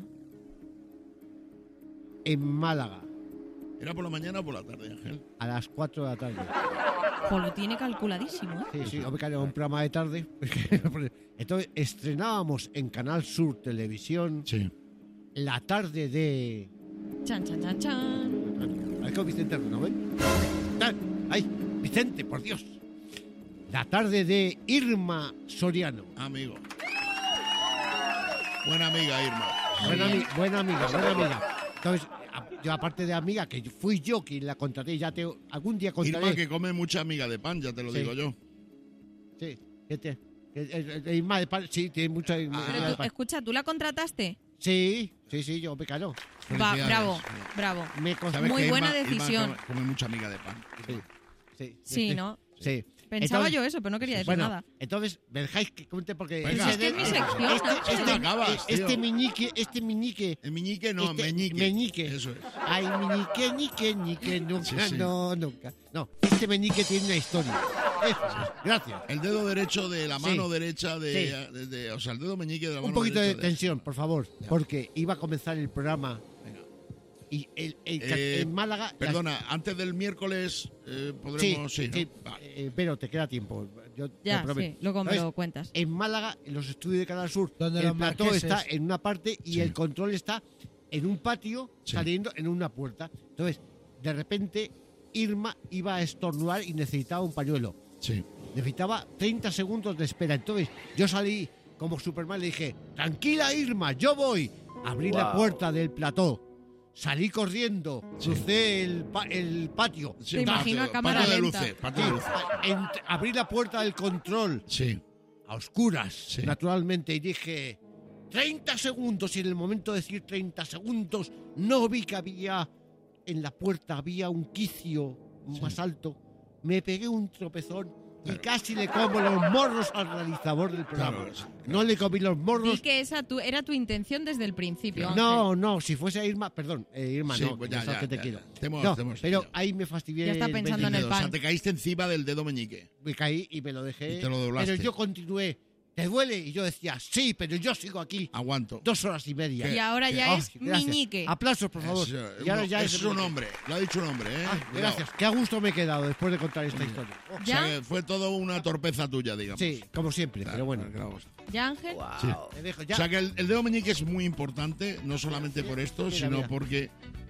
En Málaga, ¿Era por la mañana o por la tarde, Ángel? a las 4 de la tarde. Pues lo tiene calculadísimo, ¿eh? Sí, hombre, que era un programa de tarde. Entonces, estrenábamos en Canal Sur Televisión la tarde de... Chan. ¿Has con Vicente Renove? ¡Ay, Vicente, por Dios! La tarde de Irma Soriano. Amigo. Buena amiga, Irma. Buena amiga. Entonces, yo aparte de amiga, que fui yo quien la contraté, algún día contaré. Irma que come mucha amiga de pan, ya te lo Sí. digo yo. Sí, Irma de pan, sí, tiene mucha Pero de pan. escucha, ¿tú la contrataste? Sí, yo me callo. Bravo. ¿Sabes Muy que buena Irma decisión. come mucha amiga de pan. Sí, ¿no? Sí. Pensaba yo eso, pero no quería decir nada. Entonces, ¿me dejáis que comente? Porque Venga. Es que es mi sección. este meñique. El meñique no, meñique. Eso es. Ay, meñique, nunca, Sí. nunca. No, este meñique tiene una historia. Gracias. El dedo derecho de la mano Sí. derecha o sea, el dedo meñique de la mano Un poquito de derecha. tensión, por favor, porque iba a comenzar el programa y en Málaga... Perdona, antes del miércoles podremos... Sí, ¿no? Vale. Pero te queda tiempo. Yo te Ya, prometo. sí, luego me ¿Sabes? lo cuentas. En Málaga, en los estudios de Canal Sur, Donde el los plató marqueses. está en una parte y el control está en un patio saliendo en una puerta. Entonces, de repente, Irma iba a estornudar y necesitaba un pañuelo. Sí. Necesitaba 30 segundos de espera. Entonces, yo salí como Superman y le dije, tranquila Irma, yo voy. Abrí la Wow. puerta del plató. Salí corriendo, crucé el patio. Sí, Te imagino a cámara patio de lenta. luces, patio de luces. Abrí la puerta del control Sí. a oscuras, Sí. naturalmente, y dije, 30 segundos y en el momento de decir 30 segundos no vi que había en la puerta había un quicio más alto. Me pegué un tropezón y casi le como los morros al realizador del programa. No le comí los morros. Y que era tu intención desde el principio. No, si fuese Irma, perdón, Irma, Sí, no, pues ya, ya, que te ya, quiero. ya. Te hemos pero pillado. ahí me fastidié. Ya está pensando en el O pan. sea, te caíste encima del dedo meñique. Me caí y me lo dejé. Y te lo doblaste. Pero yo continué. ¿Te duele? Y yo decía, sí, pero yo sigo aquí. Aguanto. 2 horas y media. Y ahora ya es gracias. meñique. Aplausos, por favor. Y ahora ya es un hombre. Lo ha dicho un hombre, ¿eh? Gracias. Qué a gusto me he quedado después de contar esta historia. O sea, que fue todo una torpeza tuya, digamos. Sí, como siempre, pero bueno. ¿Ya, Ángel? Sí. Me dejo, ya. O sea que el dedo meñique es muy importante, no solamente por esto, Mira, sino mira. porque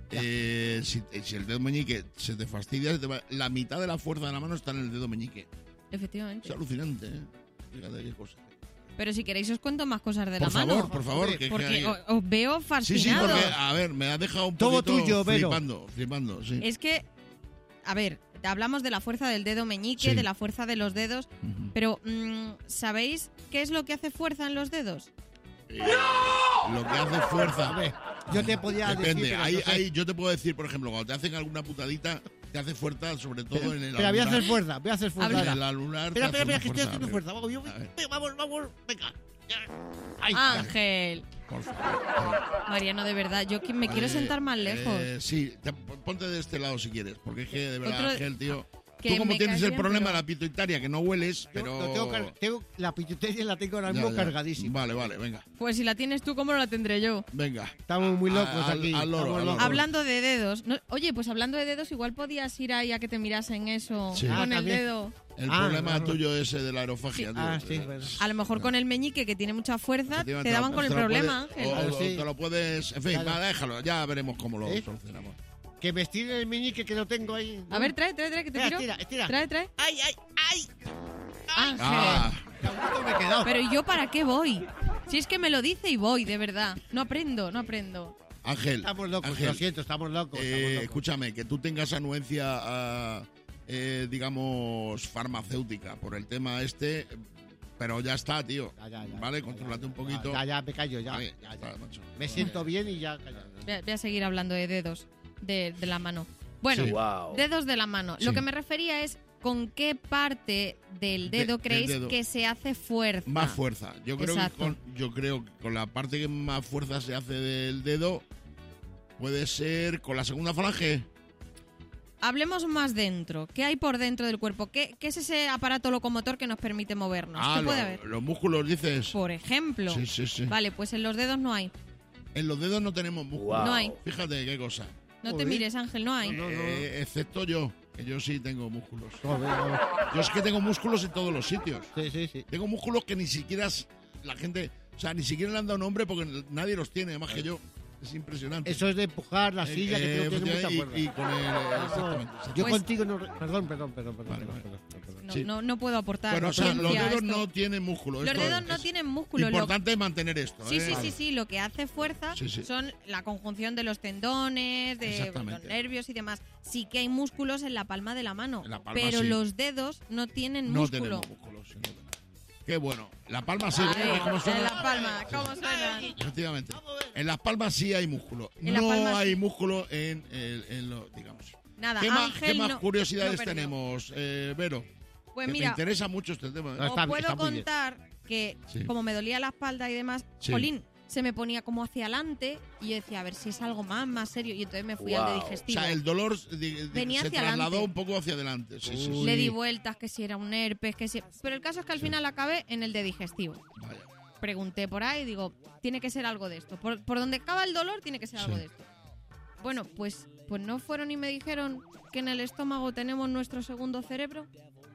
si el dedo meñique se te fastidia, la mitad de la fuerza de la mano está en el dedo meñique. Efectivamente. Es alucinante, ¿eh? Fíjate qué cosa. Pero si queréis os cuento más cosas de Por la mano. por favor. Que Porque os veo Sí, fascinados. porque, a ver, me ha dejado un Todo poquito tuyo, Vero. flipando, sí. Es que, a ver, hablamos de la fuerza del dedo meñique, Sí. de la fuerza de los dedos, pero ¿sabéis qué es lo que hace fuerza en los dedos? Lo que hace fuerza. Yo te podía Depende. decir. pero no sé. Yo te puedo decir, por ejemplo, cuando te hacen alguna putadita, te hace fuerza, sobre todo en el Pero voy a alunar. hacer fuerza, voy a hacer fuerza. En el alunar. Espera, te hace espera, una que estoy haciendo a ver. fuerza. Vamos, venga. Ay, Ángel. Por favor. Mariano, de verdad, yo me quiero sentar más lejos. Sí, ponte de este lado si quieres, porque es que de verdad, Otro- Ángel, tío. que Tú como me tienes cae el bien, problema de pero- la pituitaria, que no hueles, pero... tengo la pituitaria la tengo ahora Ya, mismo ya. cargadísima. Vale, venga. Pues si la tienes tú, ¿cómo no la tendré yo? Venga. Estamos muy locos Al- aquí. al loro, estamos al locos. loro. Hablando de dedos. Oye, pues hablando de dedos, igual podías ir ahí a que te mirasen eso Sí. con el también. dedo. El Ah, problema claro. tuyo ese de la aerofagia, tío. Sí, verdad. A lo mejor con el meñique, que tiene mucha fuerza, te Efectivamente, daban con el te lo problema, puedes- Ángel. O Sí. te lo puedes... En fin, Claro. va, déjalo. Ya veremos cómo lo ¿Eh? solucionamos. Que me estire el meñique que lo tengo ahí. A ver, trae, que te Espera, tiro. estira. Trae. ¡Ay! Ángel. Ah, ¡Qué a gusto me he quedado! Pero ¿y yo para qué voy? Si es que me lo dice y voy, de verdad. No aprendo. Ángel. Estamos locos, Ángel, lo siento, estamos locos. escúchame, que tú tengas anuencia, digamos, farmacéutica por el tema este, pero ya está, tío. Ya, Vale, contrólate un poquito. Ya, me callo, ya. Vale, Ya. está, macho. Me siento bien y ya. Voy a seguir hablando de dedos de la mano. Bueno, Sí. Wow. dedos de la mano. Sí. Lo que me refería es con qué parte del dedo del creéis dedo. que se hace fuerza. Más fuerza. Yo creo, Exacto. yo creo que con la parte que más fuerza se hace del dedo puede ser con la segunda falange. Hablemos más dentro. ¿Qué hay por dentro del cuerpo? ¿Qué es ese aparato locomotor que nos permite movernos? ¿Qué puede haber? Los músculos, dices. Por ejemplo. Sí. Vale, pues en los dedos no hay. En los dedos no tenemos músculos. Wow. No hay. Fíjate qué cosa. No te Joder. mires, Ángel, no hay. Excepto yo, que yo sí tengo músculos. Joder, Yo es que tengo músculos en todos los sitios. sí. Tengo músculos que ni siquiera la gente, o sea, ni siquiera le han dado nombre porque nadie los tiene, más que yo. Es impresionante. Eso es de empujar la silla, que tiene mucha efectivamente, fuerza. y con el... exactamente. Yo Pues- contigo no... Perdón. Vale. No, Sí. no puedo aportar. Bueno, o sea, ciencia los a dedos esto. no tienen músculo. Los Esto dedos no es tienen músculo. Importante mantener esto. Sí, ¿eh? sí. Lo que hace fuerza Sí. son la conjunción de los tendones, de los Exactamente. nervios y demás. Sí que hay músculos en la palma de la mano, En la palma, pero sí. los dedos no tienen No músculo. tenemos músculos. Sí, no tenemos. Qué bueno. La palma sí, Ay, ¿ves cómo suena? en la palma, ¿cómo suena? Efectivamente. En las palmas sí hay músculo. En la No palma hay sí. músculo en lo, digamos. Nada, ¿Qué más, Ángel qué más no- curiosidades no perdió. tenemos, Vero? Pues Que me mira, interesa mucho este tema. No, os está- puedo está muy bien. contar que Sí. como me dolía la espalda y demás, Sí. Jolín, se me ponía como hacia adelante y yo decía, a ver si es algo más serio. Y entonces me fui al de Wow. O digestivo. sea, el dolor Venía se hacia trasladó adelante. un poco hacia adelante. Sí. Le di vueltas, que si era un herpes, que si... Pero el caso es que al final acabé en el de digestivo. Vaya. Pregunté por ahí, digo, tiene que ser algo de esto. Por donde acaba el dolor, tiene que ser algo Sí. de esto. Bueno, pues no fueron y me dijeron que en el estómago tenemos nuestro segundo cerebro.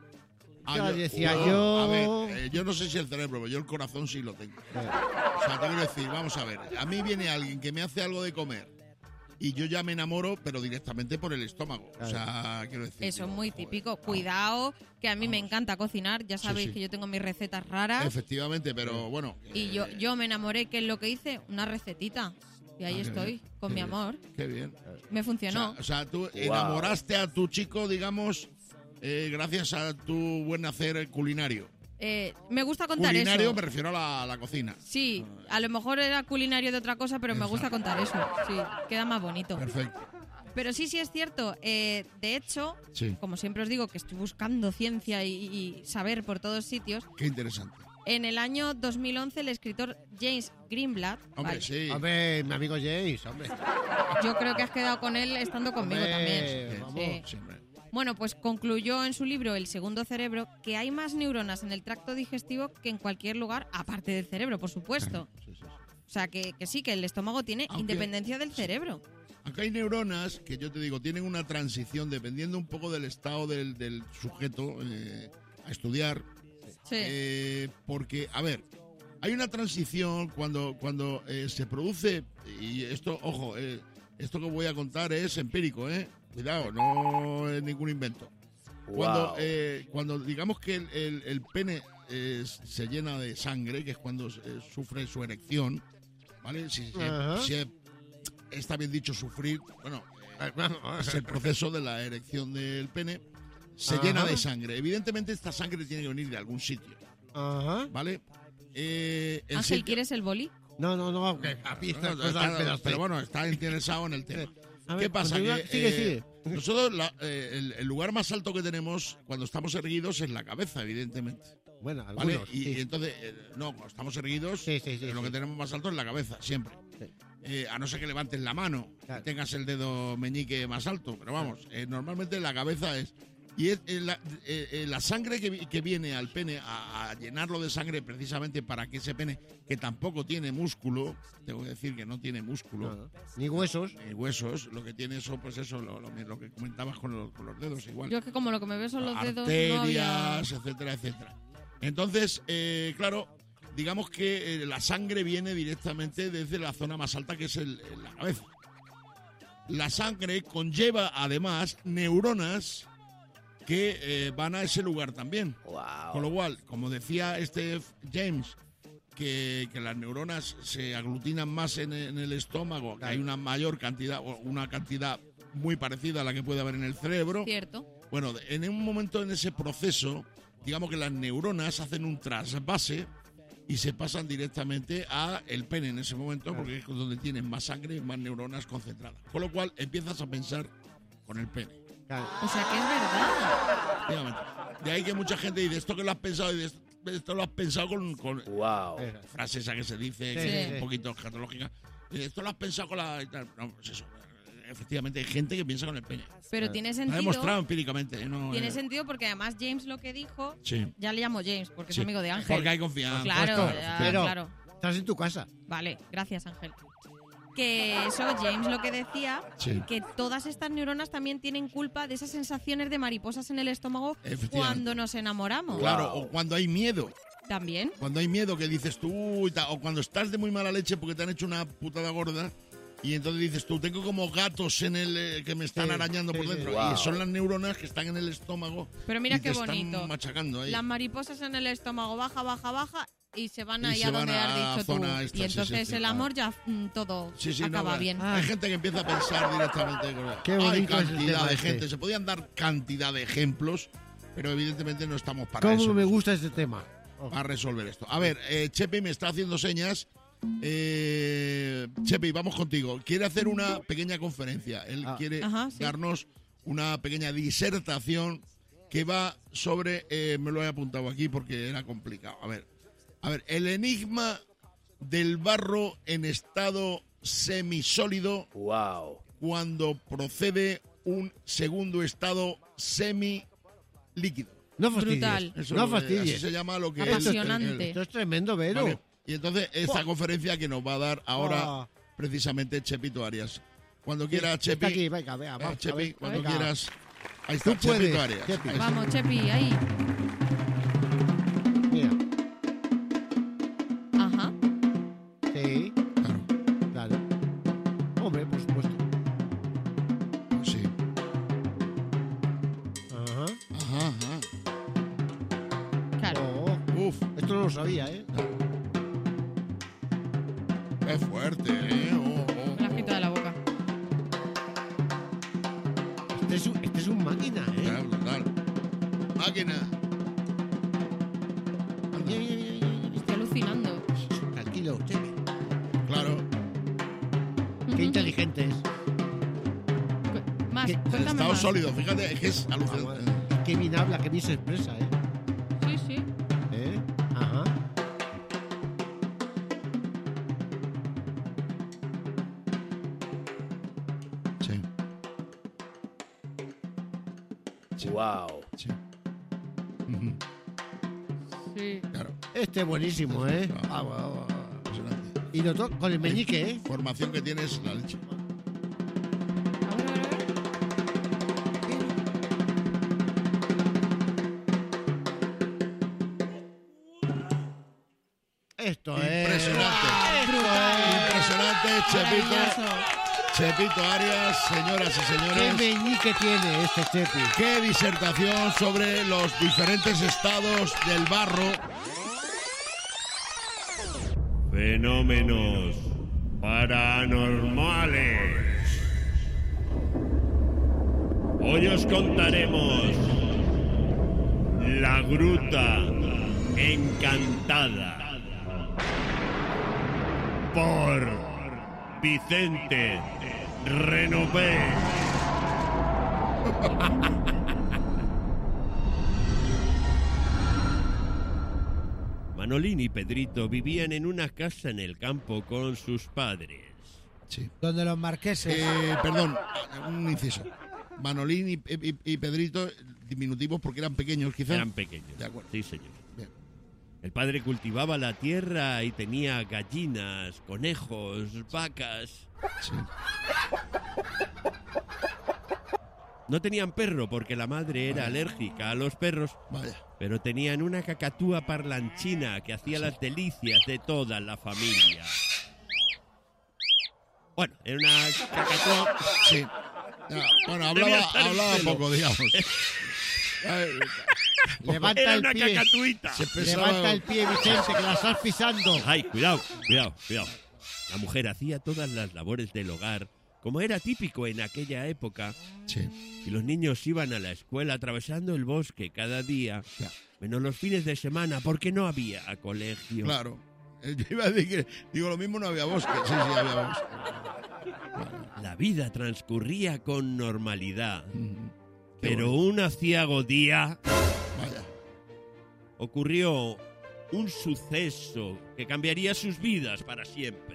Ya decía wow. yo. A ver, yo no sé si el cerebro, pero yo el corazón sí lo tengo. O sea, te quiero decir, vamos a ver. A mí viene alguien que me hace algo de comer y yo ya me enamoro, pero directamente por el estómago. O sea, quiero decir. Eso es muy joder, típico. Cuidado, que a mí me encanta cocinar. Ya sabéis sí. que yo tengo mis recetas raras. Efectivamente, pero bueno. Y yo me enamoré, ¿qué es lo que hice? Una recetita. Y ahí qué estoy, bien, con qué mi bien. amor. Qué bien. Me funcionó. O sea, tú enamoraste a tu chico, digamos, gracias a tu buen hacer culinario. Me gusta contar Culinario eso. me refiero a la cocina. Sí, a lo mejor era culinario de otra cosa, pero me gusta contar eso. Sí, queda más bonito. Perfecto. Pero sí es cierto. De hecho, Sí. como siempre os digo, que estoy buscando ciencia y saber por todos sitios. Qué interesante. En el año 2011, el escritor James Greenblatt, Hombre, vale, sí. Hombre, mi amigo James, hombre. yo creo que has quedado con él estando conmigo Hombre, también. vamos. Sí. Sí, hombre. Bueno, pues concluyó en su libro El segundo cerebro que hay más neuronas en el tracto digestivo que en cualquier lugar, aparte del cerebro, por supuesto. Sí, sí, sí. O sea, que sí, que el estómago tiene Aunque- independencia del cerebro. Aunque hay neuronas que yo te digo, tienen una transición dependiendo un poco del estado del sujeto a estudiar. Sí. Porque, a ver, hay una transición cuando se produce, y esto, ojo, esto que voy a contar es empírico, cuidado, no es ningún invento. Wow. Cuando digamos que el pene se llena de sangre, que es cuando sufre su erección, ¿vale? Si está bien dicho sufrir, bueno, es el proceso de la erección del pene, se llena de sangre. Evidentemente esta sangre tiene que venir de algún sitio, ¿vale? Ángel, ¿quieres el boli? No, que a mí estas cosas pero bueno, está interesado en el tema. A ver, ¿Qué pasa? continúa, sigue. Nosotros el lugar más alto que tenemos cuando estamos erguidos es la cabeza, evidentemente. Bueno, ¿Vale? algunos. Y sí. entonces, no, cuando estamos erguidos, lo que tenemos más alto es la cabeza, siempre. A no ser que levantes la mano, Claro. y tengas el dedo meñique más alto, pero vamos, normalmente la cabeza es... Y es la sangre que viene al pene a llenarlo de sangre precisamente para que ese pene, que tampoco tiene músculo, tengo que decir que no tiene músculo, No. Ni huesos. ni huesos, lo que tiene eso, pues eso, lo que comentabas con los dedos igual. Yo es que como lo que me veo son los dedos, no había... Arterias, etcétera, etcétera. Entonces, claro, digamos que la sangre viene directamente desde la zona más alta, que es la cabeza. La sangre conlleva además neuronas que van a ese lugar también. Wow. Con lo cual, como decía James, que las neuronas se aglutinan más en el estómago, que hay una mayor cantidad, o una cantidad muy parecida a la que puede haber en el cerebro. Cierto. Bueno, en un momento en ese proceso, digamos que las neuronas hacen un trasvase y se pasan directamente a el pene en ese momento, porque es donde tienen más sangre y más neuronas concentradas. Con lo cual empiezas a pensar con el pene. O sea que es verdad. Efectivamente. De ahí que mucha gente dice, esto que lo has pensado, y esto lo has pensado con Wow. frase esa que se dice, Sí, que sí, es sí. un poquito escatológica. Esto lo has pensado con la... y tal. No, pues eso. Efectivamente, hay gente que piensa con el pene. Pero tiene Lo ha sentido. demostrado empíricamente. ¿no? Tiene sentido porque además James lo que dijo, Sí. ya le llamo James porque Sí. es amigo de Ángel. Porque hay confianza. Claro, Puesto. ya, Pero claro. estás en tu casa. Vale, gracias Ángel. Que eso, James lo que decía, Sí. que todas estas neuronas también tienen culpa de esas sensaciones de mariposas en el estómago Efectivamente. cuando nos enamoramos. Claro, o cuando hay miedo. También. Cuando hay miedo que dices tú, y tal, o cuando estás de muy mala leche porque te han hecho una putada gorda y entonces dices tú, tengo como gatos en el que me están Sí, arañando por sí, dentro. sí. Wow. Y son las neuronas que están en el estómago. Pero mira y qué te bonito. están machacando ahí. Las mariposas en el estómago baja y se van Y ahí se a van donde a has dicho tú. zona esta, Y sí, entonces sí, sí. el amor ya todo Sí, sí, no, acaba bueno, bien. Hay gente que empieza a pensar directamente. Qué Hay bonito es el cantidad tema de este. gente. Se podían dar cantidad de ejemplos, pero evidentemente no estamos para ¿Cómo eso. me gusta este tema? Para resolver esto. A ver, Chepi me está haciendo señas. Chepi, vamos contigo. Quiere hacer una pequeña conferencia. Él quiere Ajá, sí. darnos una pequeña disertación que va sobre... me lo he apuntado aquí porque era complicado. A ver, el enigma del barro en estado semisólido Wow. cuando procede un segundo estado semilíquido. No fastidies. Brutal. Eso No es lo que- fastidies. así se llama lo que Apasionante. Esto es tremendo, Vero. Vale. Y entonces esta conferencia que nos va a dar ahora Ah. precisamente Chepito Arias. Cuando quieras, Está Chepi. aquí, venga, venga, vamos, a Chepi, ver, cuando venga. quieras. Ahí está, Tú puedes, Chepito Arias. Chepi. Ahí está. Vamos, Chepi, ahí. Mira, Ajá. sí, claro. Hombre, por supuesto. Sí. Ajá. Ajá. Claro. Oh, Uf, esto no lo sabía, ¿eh? qué fuerte, ¿eh? Me la has quitado de la boca. Este es un máquina, ¿eh? Brutal. Máquina. inteligentes. Más, ¿Qué? cuéntame Estado más. sólido, fíjate, es que es alucinante. Qué bien habla, qué bien se expresa, ¿eh? Sí, sí. ¿Eh? Ajá. Sí. Wow. Sí. Ujú. Sí. Claro. Este es buenísimo, ¿eh? Impresionante. Y lo con el meñique, ¿eh? Formación que tienes, la leche. Esto Impresionante. es. Impresionante, Chepito Arias, señoras y ¿Qué señores. meñique tiene este Chepi? Qué disertación sobre los diferentes estados del barro. Fenómenos paranormales. Hoy os contaremos la gruta encantada por Vicente Renové. Manolín y Pedrito vivían en una casa en el campo con sus padres. Sí. Donde los marqueses. Perdón, un inciso. Manolín y Pedrito, diminutivos porque eran pequeños, quizás. Eran pequeños. De acuerdo. Sí, señor. Bien. El padre cultivaba la tierra y tenía gallinas, conejos, vacas. Sí. No tenían perro porque la madre era alérgica a los perros, Vaya. pero tenían una cacatúa parlanchina que hacía las delicias de toda la familia. Bueno, era una cacatúa... Sí. Ya, bueno, Debía estar en hablaba celo. poco, digamos. Levanta Era el una pie. cacatuita. Se pensaba- Levanta el pie, Vicente, que la estás pisando. Ay, cuidado. La mujer hacía todas las labores del hogar, como era típico en aquella época, Sí. y los niños iban a la escuela atravesando el bosque cada día, Ya. menos los fines de semana, porque no había colegio. Claro. Yo iba a decir que, digo, lo mismo no había bosque. Sí, había bosque. La vida transcurría con normalidad, Qué pero bonito. un aciago día Vaya. ocurrió un suceso que cambiaría sus vidas para siempre.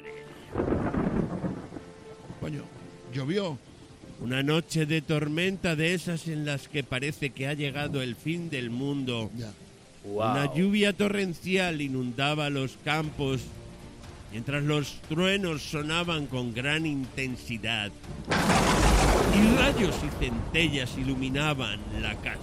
Coño, llovió. Una noche de tormenta de esas en las que parece que ha llegado el fin del mundo. Ya. Una lluvia torrencial inundaba los campos, mientras los truenos sonaban con gran intensidad. Y rayos y centellas iluminaban la casa.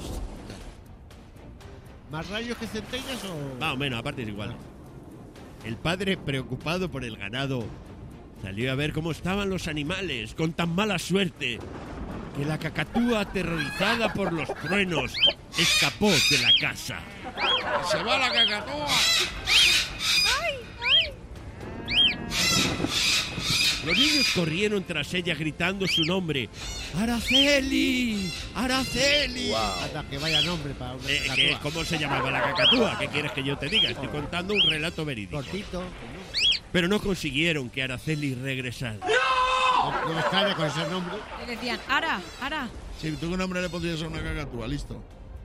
¿Más rayos que centellas o...? Más o menos, aparte es igual. El padre, preocupado por el ganado, salió a ver cómo estaban los animales, con tan mala suerte, que la cacatúa, aterrorizada por los truenos, escapó de la casa. ¡Se va la cacatúa! Los niños corrieron tras ella gritando su nombre. ¡Araceli! ¡Araceli! Hasta que vaya nombre para una cacatúa. ¿Cómo se llamaba la cacatúa? ¿Qué quieres que yo te diga? Estoy contando un relato verídico. Cortito. Pero no consiguieron que Araceli regresara. No me extraña con ese nombre. Le decían, Ara. Sí, ¿tú qué nombre le pondrías a una cacatúa? Listo.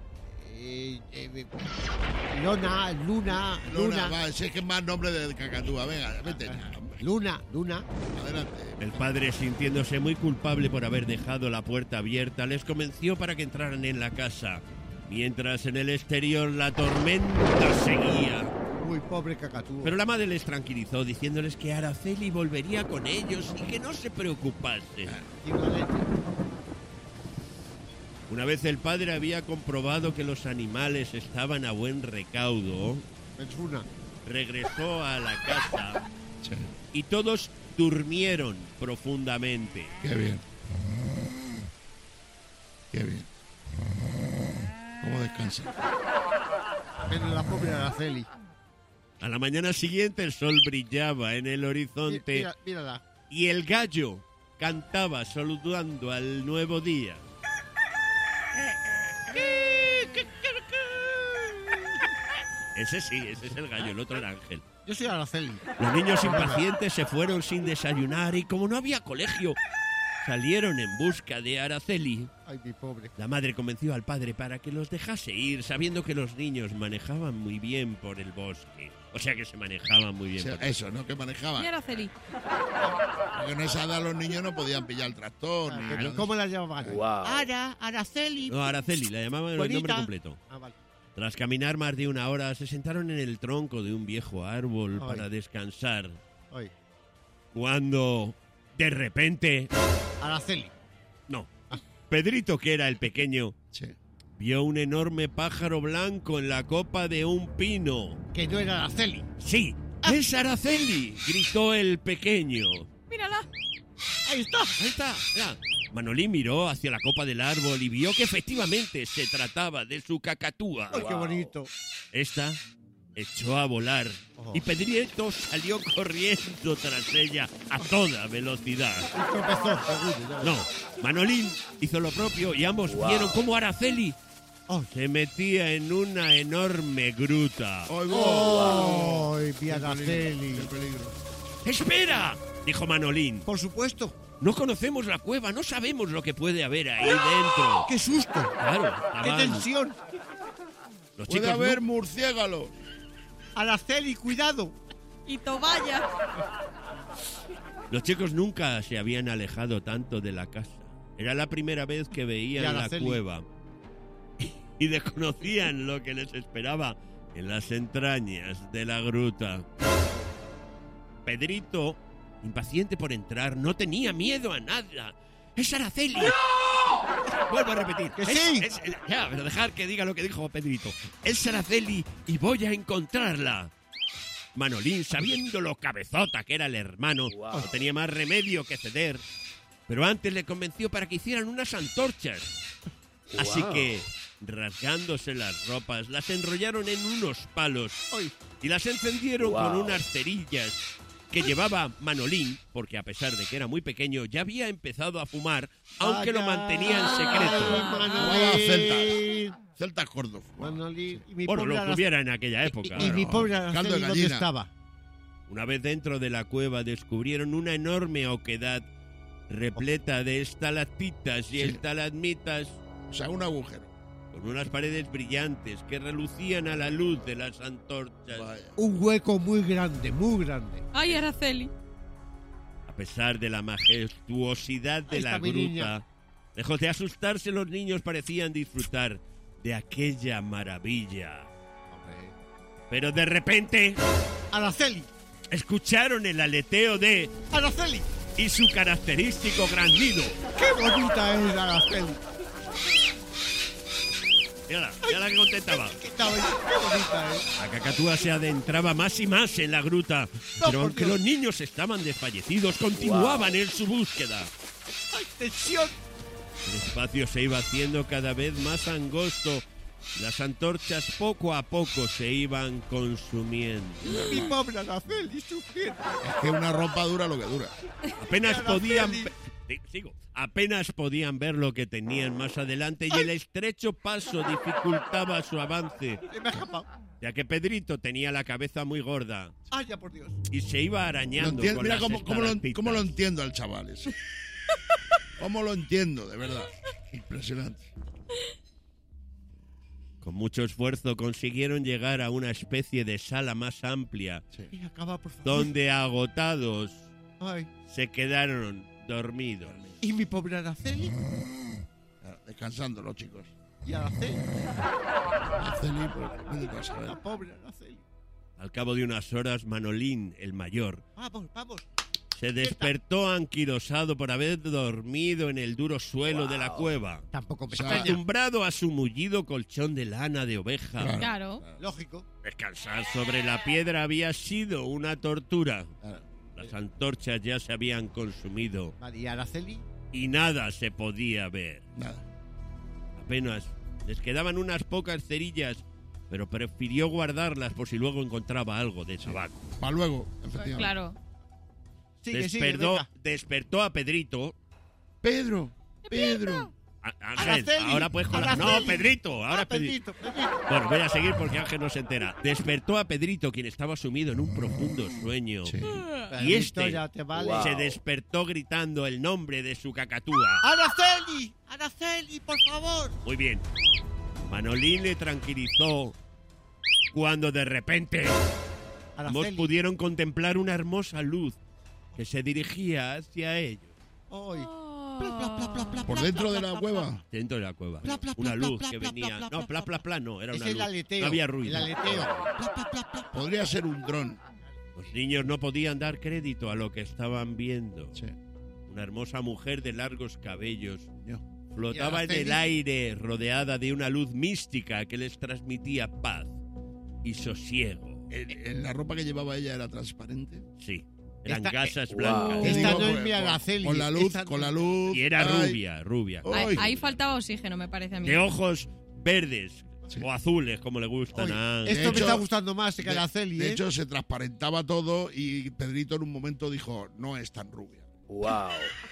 Luna. Va, si es que es más nombre de cacatúa. Venga, vete. Luna. Adelante. El padre, sintiéndose muy culpable por haber dejado la puerta abierta, les convenció para que entraran en la casa, mientras en el exterior la tormenta seguía. Muy pobre cacatúa. Pero la madre les tranquilizó, diciéndoles que Araceli volvería con ellos y que no se preocupasen. Una vez el padre había comprobado que los animales estaban a buen recaudo, regresó a la casa y todos durmieron profundamente. Qué bien. Qué bien. ¿Cómo descansa? Pero la pobre Araceli. A la mañana siguiente el sol brillaba en el horizonte Mírala. y el gallo cantaba saludando al nuevo día. Ese sí, ese es el gallo, el otro era Ángel. Yo soy Araceli. Los niños impacientes se fueron sin desayunar y como no había colegio, salieron en busca de Araceli. Ay, mi pobre. La madre convenció al padre para que los dejase ir, sabiendo que los niños manejaban muy bien por el bosque. O sea que se manejaban muy bien. O sea, eso, ¿no? Que manejaban. Y Araceli. Porque en esa edad los niños no podían pillar el tractor. ni nada de eso. ¿Cómo la llamaban? Wow. Araceli. No, Araceli, la llamaban el nombre Bonita. completo. Ah, vale. Tras caminar más de una hora, se sentaron en el tronco de un viejo árbol Ay. para descansar. Ay. Cuando, de repente... Araceli. No. Pedrito, que era el pequeño, Sí. vio un enorme pájaro blanco en la copa de un pino. Que no era Araceli. ¡Sí! ¡Es Araceli! Gritó el pequeño. Mírala. Ahí está. Ahí está. Mira. Manolín miró hacia la copa del árbol y vio que efectivamente se trataba de su cacatúa. Ay, qué bonito. Esta echó a volar y Pedrito salió corriendo tras ella a toda velocidad. Tropezó, seguro. No, Manolín hizo lo propio y ambos vieron cómo Araceli se metía en una enorme gruta. ¡Ay, mi Araceli! Qué peligro. ¡Espera!, dijo Manolín. Por supuesto. No conocemos la cueva, no sabemos lo que puede haber ahí dentro. ¡Qué susto! Claro, ¡Qué estaban tensión! los Puede chicos. haber ¿no? murciélagos. Araceli, cuidado. Y Tobaya. Los chicos nunca se habían alejado tanto de la casa. Era la primera vez que Y veían la Araceli. cueva. Y desconocían lo que les esperaba en las entrañas de la gruta. Pedrito, impaciente por entrar, no tenía miedo a nada. ¡Es Araceli! ¡No! Vuelvo a repetir. ¡Que sí! Ya, pero dejar que diga lo que dijo Pedrito. Es Araceli y voy a encontrarla. Manolín, sabiendo lo cabezota que era el hermano, no tenía más remedio que ceder. Pero antes le convenció para que hicieran unas antorchas. Así que, rasgándose las ropas, las enrollaron en unos palos y las encendieron con unas cerillas que llevaba Manolín, porque a pesar de que era muy pequeño, ya había empezado a fumar, aunque lo mantenía en secreto. Vaya celtas. Celtas gordos. Manolín. Y mi Bueno, pobre lo que Araceli- hubiera en aquella época. Y mi pobre Caldo de Araceli, ¿dónde gallina. estaba? Una vez dentro de la cueva descubrieron una enorme oquedad repleta de estalactitas y estalagmitas, O sea, un agujero. con unas paredes brillantes que relucían a la luz de las antorchas. Vaya. Un hueco muy grande, muy grande. Ay, Araceli. A pesar de la majestuosidad de Ahí la está mi gruta, niña. lejos de asustarse, los niños parecían disfrutar de aquella maravilla. Pero de repente Araceli. escucharon el aleteo de Araceli. y su característico grandido. ¡Qué bonita es Araceli! Mírala que contentaba. ¡Qué bonita es! La cacatúa se adentraba más y más en la gruta, No, pero por aunque Dios. los niños estaban desfallecidos, continuaban en su búsqueda. ¡Ay, tensión! El espacio se iba haciendo cada vez más angosto. Las antorchas poco a poco se iban consumiendo. Mi pobre Araceli sufriendo. Es que una ropa dura lo que dura. Apenas Araceli. podían... Sigo. Apenas podían ver lo que tenían más adelante y el estrecho paso dificultaba su avance, Se me ha escapado. ya que Pedrito tenía la cabeza muy gorda ¡Ay, ya por Dios! y se iba Lo arañando entiendo- con mira las cómo estalactitas. lo entiendo al chaval eso. Cómo lo entiendo, de verdad. Impresionante. Con mucho esfuerzo consiguieron llegar a una especie de sala más amplia, Y acaba, por favor. donde agotados Ay. se quedaron dormidos. ¿Y mi pobre Araceli? Claro, descansando los chicos. ¿Y Araceli? Araceli, pues, médico a saber. La pobre Araceli. Al cabo de unas horas, Manolín, el mayor, Vamos, vamos. se despertó anquilosado por haber dormido en el duro suelo de la cueva, Tampoco me O sea, extraña. acostumbrado a su mullido colchón de lana de oveja. Claro. Lógico. Descansar sobre la piedra había sido una tortura. Claro. Las antorchas ya se habían consumido Vale, ¿y Araceli? y nada se podía ver. Nada. Apenas les quedaban unas pocas cerillas, pero prefirió guardarlas por si luego encontraba algo de tabaco. Para luego, efectivamente. Claro. Sigue, sigue, venga. Despertó a Pedrito, Pedro, Pedro. Ángel, Araceli, ahora puedes con la... Araceli. No, Pedrito, ahora Pedrito. Bueno, voy a seguir porque Ángel no se entera. Despertó a Pedrito, quien estaba sumido en un profundo sueño. Y Pedrito, este ya te vale. se despertó gritando el nombre de su cacatúa. ¡Araceli! ¡Araceli, por favor! Muy bien. Manolín le tranquilizó cuando de repente ambos Araceli. pudieron contemplar una hermosa luz que se dirigía hacia ellos. Ay. ¿Por dentro de la cueva? Dentro de la cueva. Pla, pla, Una pla, luz pla, que pla, venía... pla, No, pla, pla, no, era Es una el luz. aleteo. No había ruido. El aleteo. Pla, pla, pla, pla. Podría ser un dron. Los niños no podían dar crédito a lo que estaban viendo. Una hermosa mujer de largos cabellos flotaba en el aire rodeada de una luz mística que les transmitía paz y sosiego. ¿La ropa que llevaba ella era transparente? Sí. Eran Esta- gasas Wow. blancas. Esta no es mi Araceli. Con la luz, Esta- con la luz. Y era ay. rubia. Ahí faltaba oxígeno, me parece a mí. De ojos verdes o azules, como le gustan a... Esto me está gustando más que Araceli, De ¿eh? hecho, se transparentaba todo y Pedrito en un momento dijo, no es tan rubia. Wow.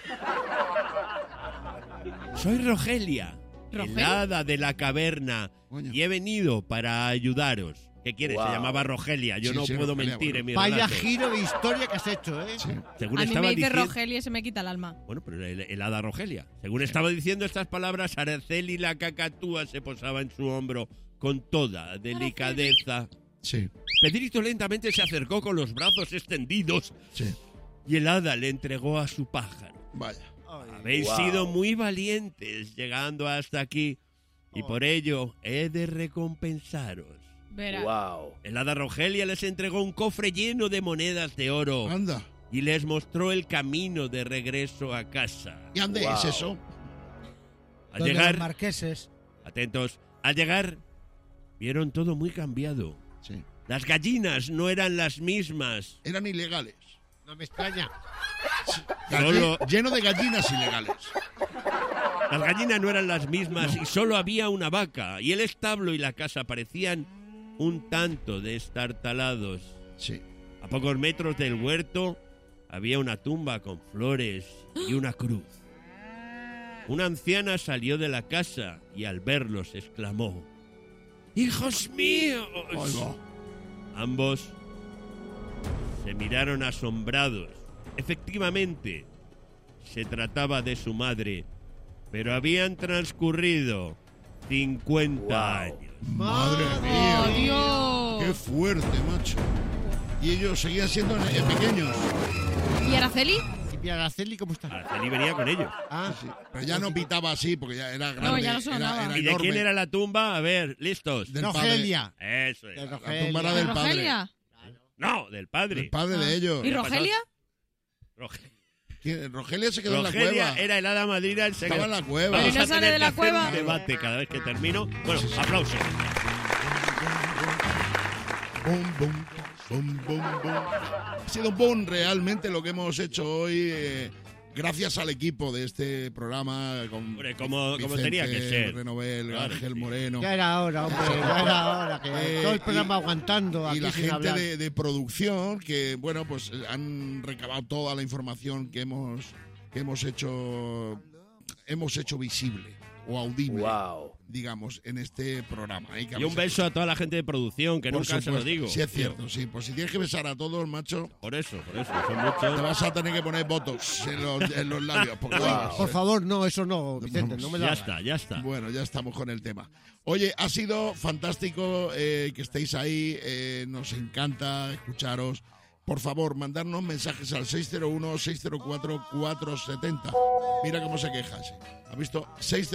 Soy Rogelia, el ¿Rogelia? hada de la caverna, y he venido para ayudaros. ¿Qué quieres? Wow. Se llamaba Rogelia. Yo Sí, no sí, puedo Rogelia, mentir bueno. en mi Vaya relato. giro de historia que has hecho, ¿eh? Según A mí estaba me dice diciendo... Rogelia y se me quita el alma. Bueno, pero el hada Rogelia. Según estaba diciendo estas palabras, Araceli la cacatúa se posaba en su hombro con toda delicadeza. Sí. Pedrito lentamente se acercó con los brazos extendidos y el hada le entregó a su pájaro. Vaya. Habéis Wow. sido muy valientes llegando hasta aquí y por ello he de recompensaros. Verá. Wow. El hada Rogelia les entregó un cofre lleno de monedas de oro Anda. y les mostró el camino de regreso a casa. ¿Y dónde Wow. es eso? Al Donde llegar, los marqueses. atentos, al llegar vieron todo muy cambiado. Sí. Las gallinas no eran las mismas. Eran ilegales. No me extraña. Solo- Lleno de gallinas ilegales. Las gallinas no eran las mismas y solo había una vaca. Y el establo y la casa parecían un tanto destartalados. Sí. A pocos metros del huerto había una tumba con flores y una cruz. Una anciana salió de la casa y al verlos exclamó: ¡Hijos míos! Oigo. Ambos se miraron asombrados. Efectivamente, se trataba de su madre, pero habían transcurrido 50 años. Madre ¡Oh, mía. Dios! Qué fuerte, macho. Y ellos seguían siendo pequeños. ¿Y Araceli? ¿Y Araceli cómo está? Araceli venía con ellos. Ah, Sí. Pero ya no pitaba así porque ya era grande. ya no sonaba. Era ¿Y de enorme. quién era la tumba? A ver, listos. Del Rogelia. Eso es. De La Rogelia. tumba era del padre. ¿Rogelia? No, del padre. El padre de ellos. ¿Y Rogelia? Rogelia se quedó en la Rogelia cueva. era el hada madrina. Estaba en la cueva. Vamos ¿Y no a sale tener de la que hacer cueva? un debate cada vez que termino. Bueno, aplausos. Bum, bum, bum, bum, bum. Ha sido un boom realmente lo que hemos hecho hoy. Gracias al equipo de este programa. Con Hombre, como Vicente, tenía que ser. Renovel, Claro que Ángel sí. Moreno. Ya era hora, hombre, ya era hora. Que todo el programa aguantando Y aquí la sin gente hablar. de producción que, bueno, pues han recabado toda la información que hemos hecho visible o audible, Wow. digamos, en este programa. Hay que Y un beso a toda la gente de producción, que Por nunca se lo supuesto. digo. Sí, es cierto, sí. Pues si tienes que besar a todos, macho, Por eso, son te muchos. vas a tener que poner botox en los labios. Porque vamos, Por favor, no, eso no, Vicente, no me lo Ya hagas. está, ya está. Bueno, ya estamos con el tema. Oye, ha sido fantástico que estéis ahí. Nos encanta escucharos. Por favor, mandarnos mensajes al 601-604-470. Mira cómo se queja. Sí. ¿Has visto?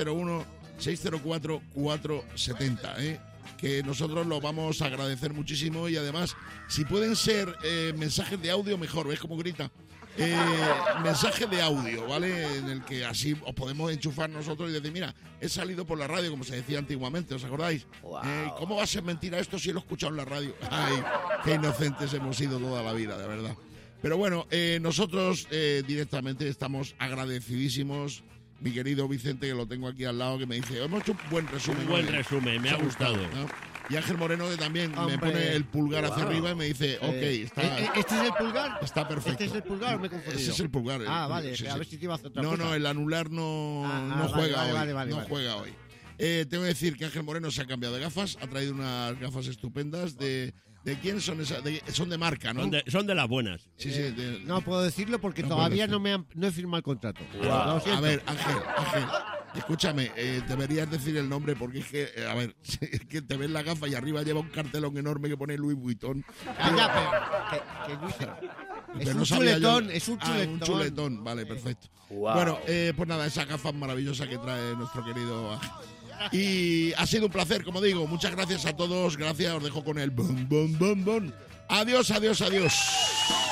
601-604-470. Que nosotros lo vamos a agradecer muchísimo. Y además, si pueden ser mensajes de audio, mejor. ¿Ves cómo grita? Mensaje de audio, ¿vale? En el que así os podemos enchufar nosotros y decir, mira, he salido por la radio, como se decía antiguamente, ¿os acordáis? Wow. ¿Cómo va a ser mentira esto si lo he escuchado en la radio? Ay, qué inocentes hemos sido toda la vida, de verdad. Pero bueno, nosotros directamente estamos agradecidísimos. Mi querido Vicente, que lo tengo aquí al lado, que me dice, hemos hecho un buen resumen. Un buen hoy". resumen, me ¿Os ha gustado. ¿no? Y Ángel Moreno, que también me Hombre. pone el pulgar hacia Wow. arriba y me dice, ok, está... ¿Este es el pulgar? Está perfecto. ¿Este es el pulgar o me he confundido? Ese es el pulgar. Vale, Sí, a sí. ver si te iba a hacer otra No, cosa. no, el anular no vale, juega vale, hoy. vale, vale, no vale. juega hoy. Tengo que decir que Ángel Moreno se ha cambiado de gafas, ha traído unas gafas estupendas. ¿De quién son esas? Son de marca, ¿no? Son de las buenas. Sí, sí. No puedo decirlo porque No todavía puedes no he firmado el contrato. Lo A siento. ver, Ángel, escúchame, deberías decir el nombre porque es que, a ver, es que te ves la gafa y arriba lleva un cartelón enorme que pone Louis Vuitton. Calla, que Luis... Pero Es no un sabía chuletón, yo. es un Ah, chuletón. un chuletón, vale, perfecto. Wow. Bueno, pues nada, esa gafa maravillosa que trae nuestro querido Ángel. Y ha sido un placer, como digo. Muchas gracias a todos. Gracias, os dejo con el bom, bom, bom, bom. Adiós, adiós, adiós.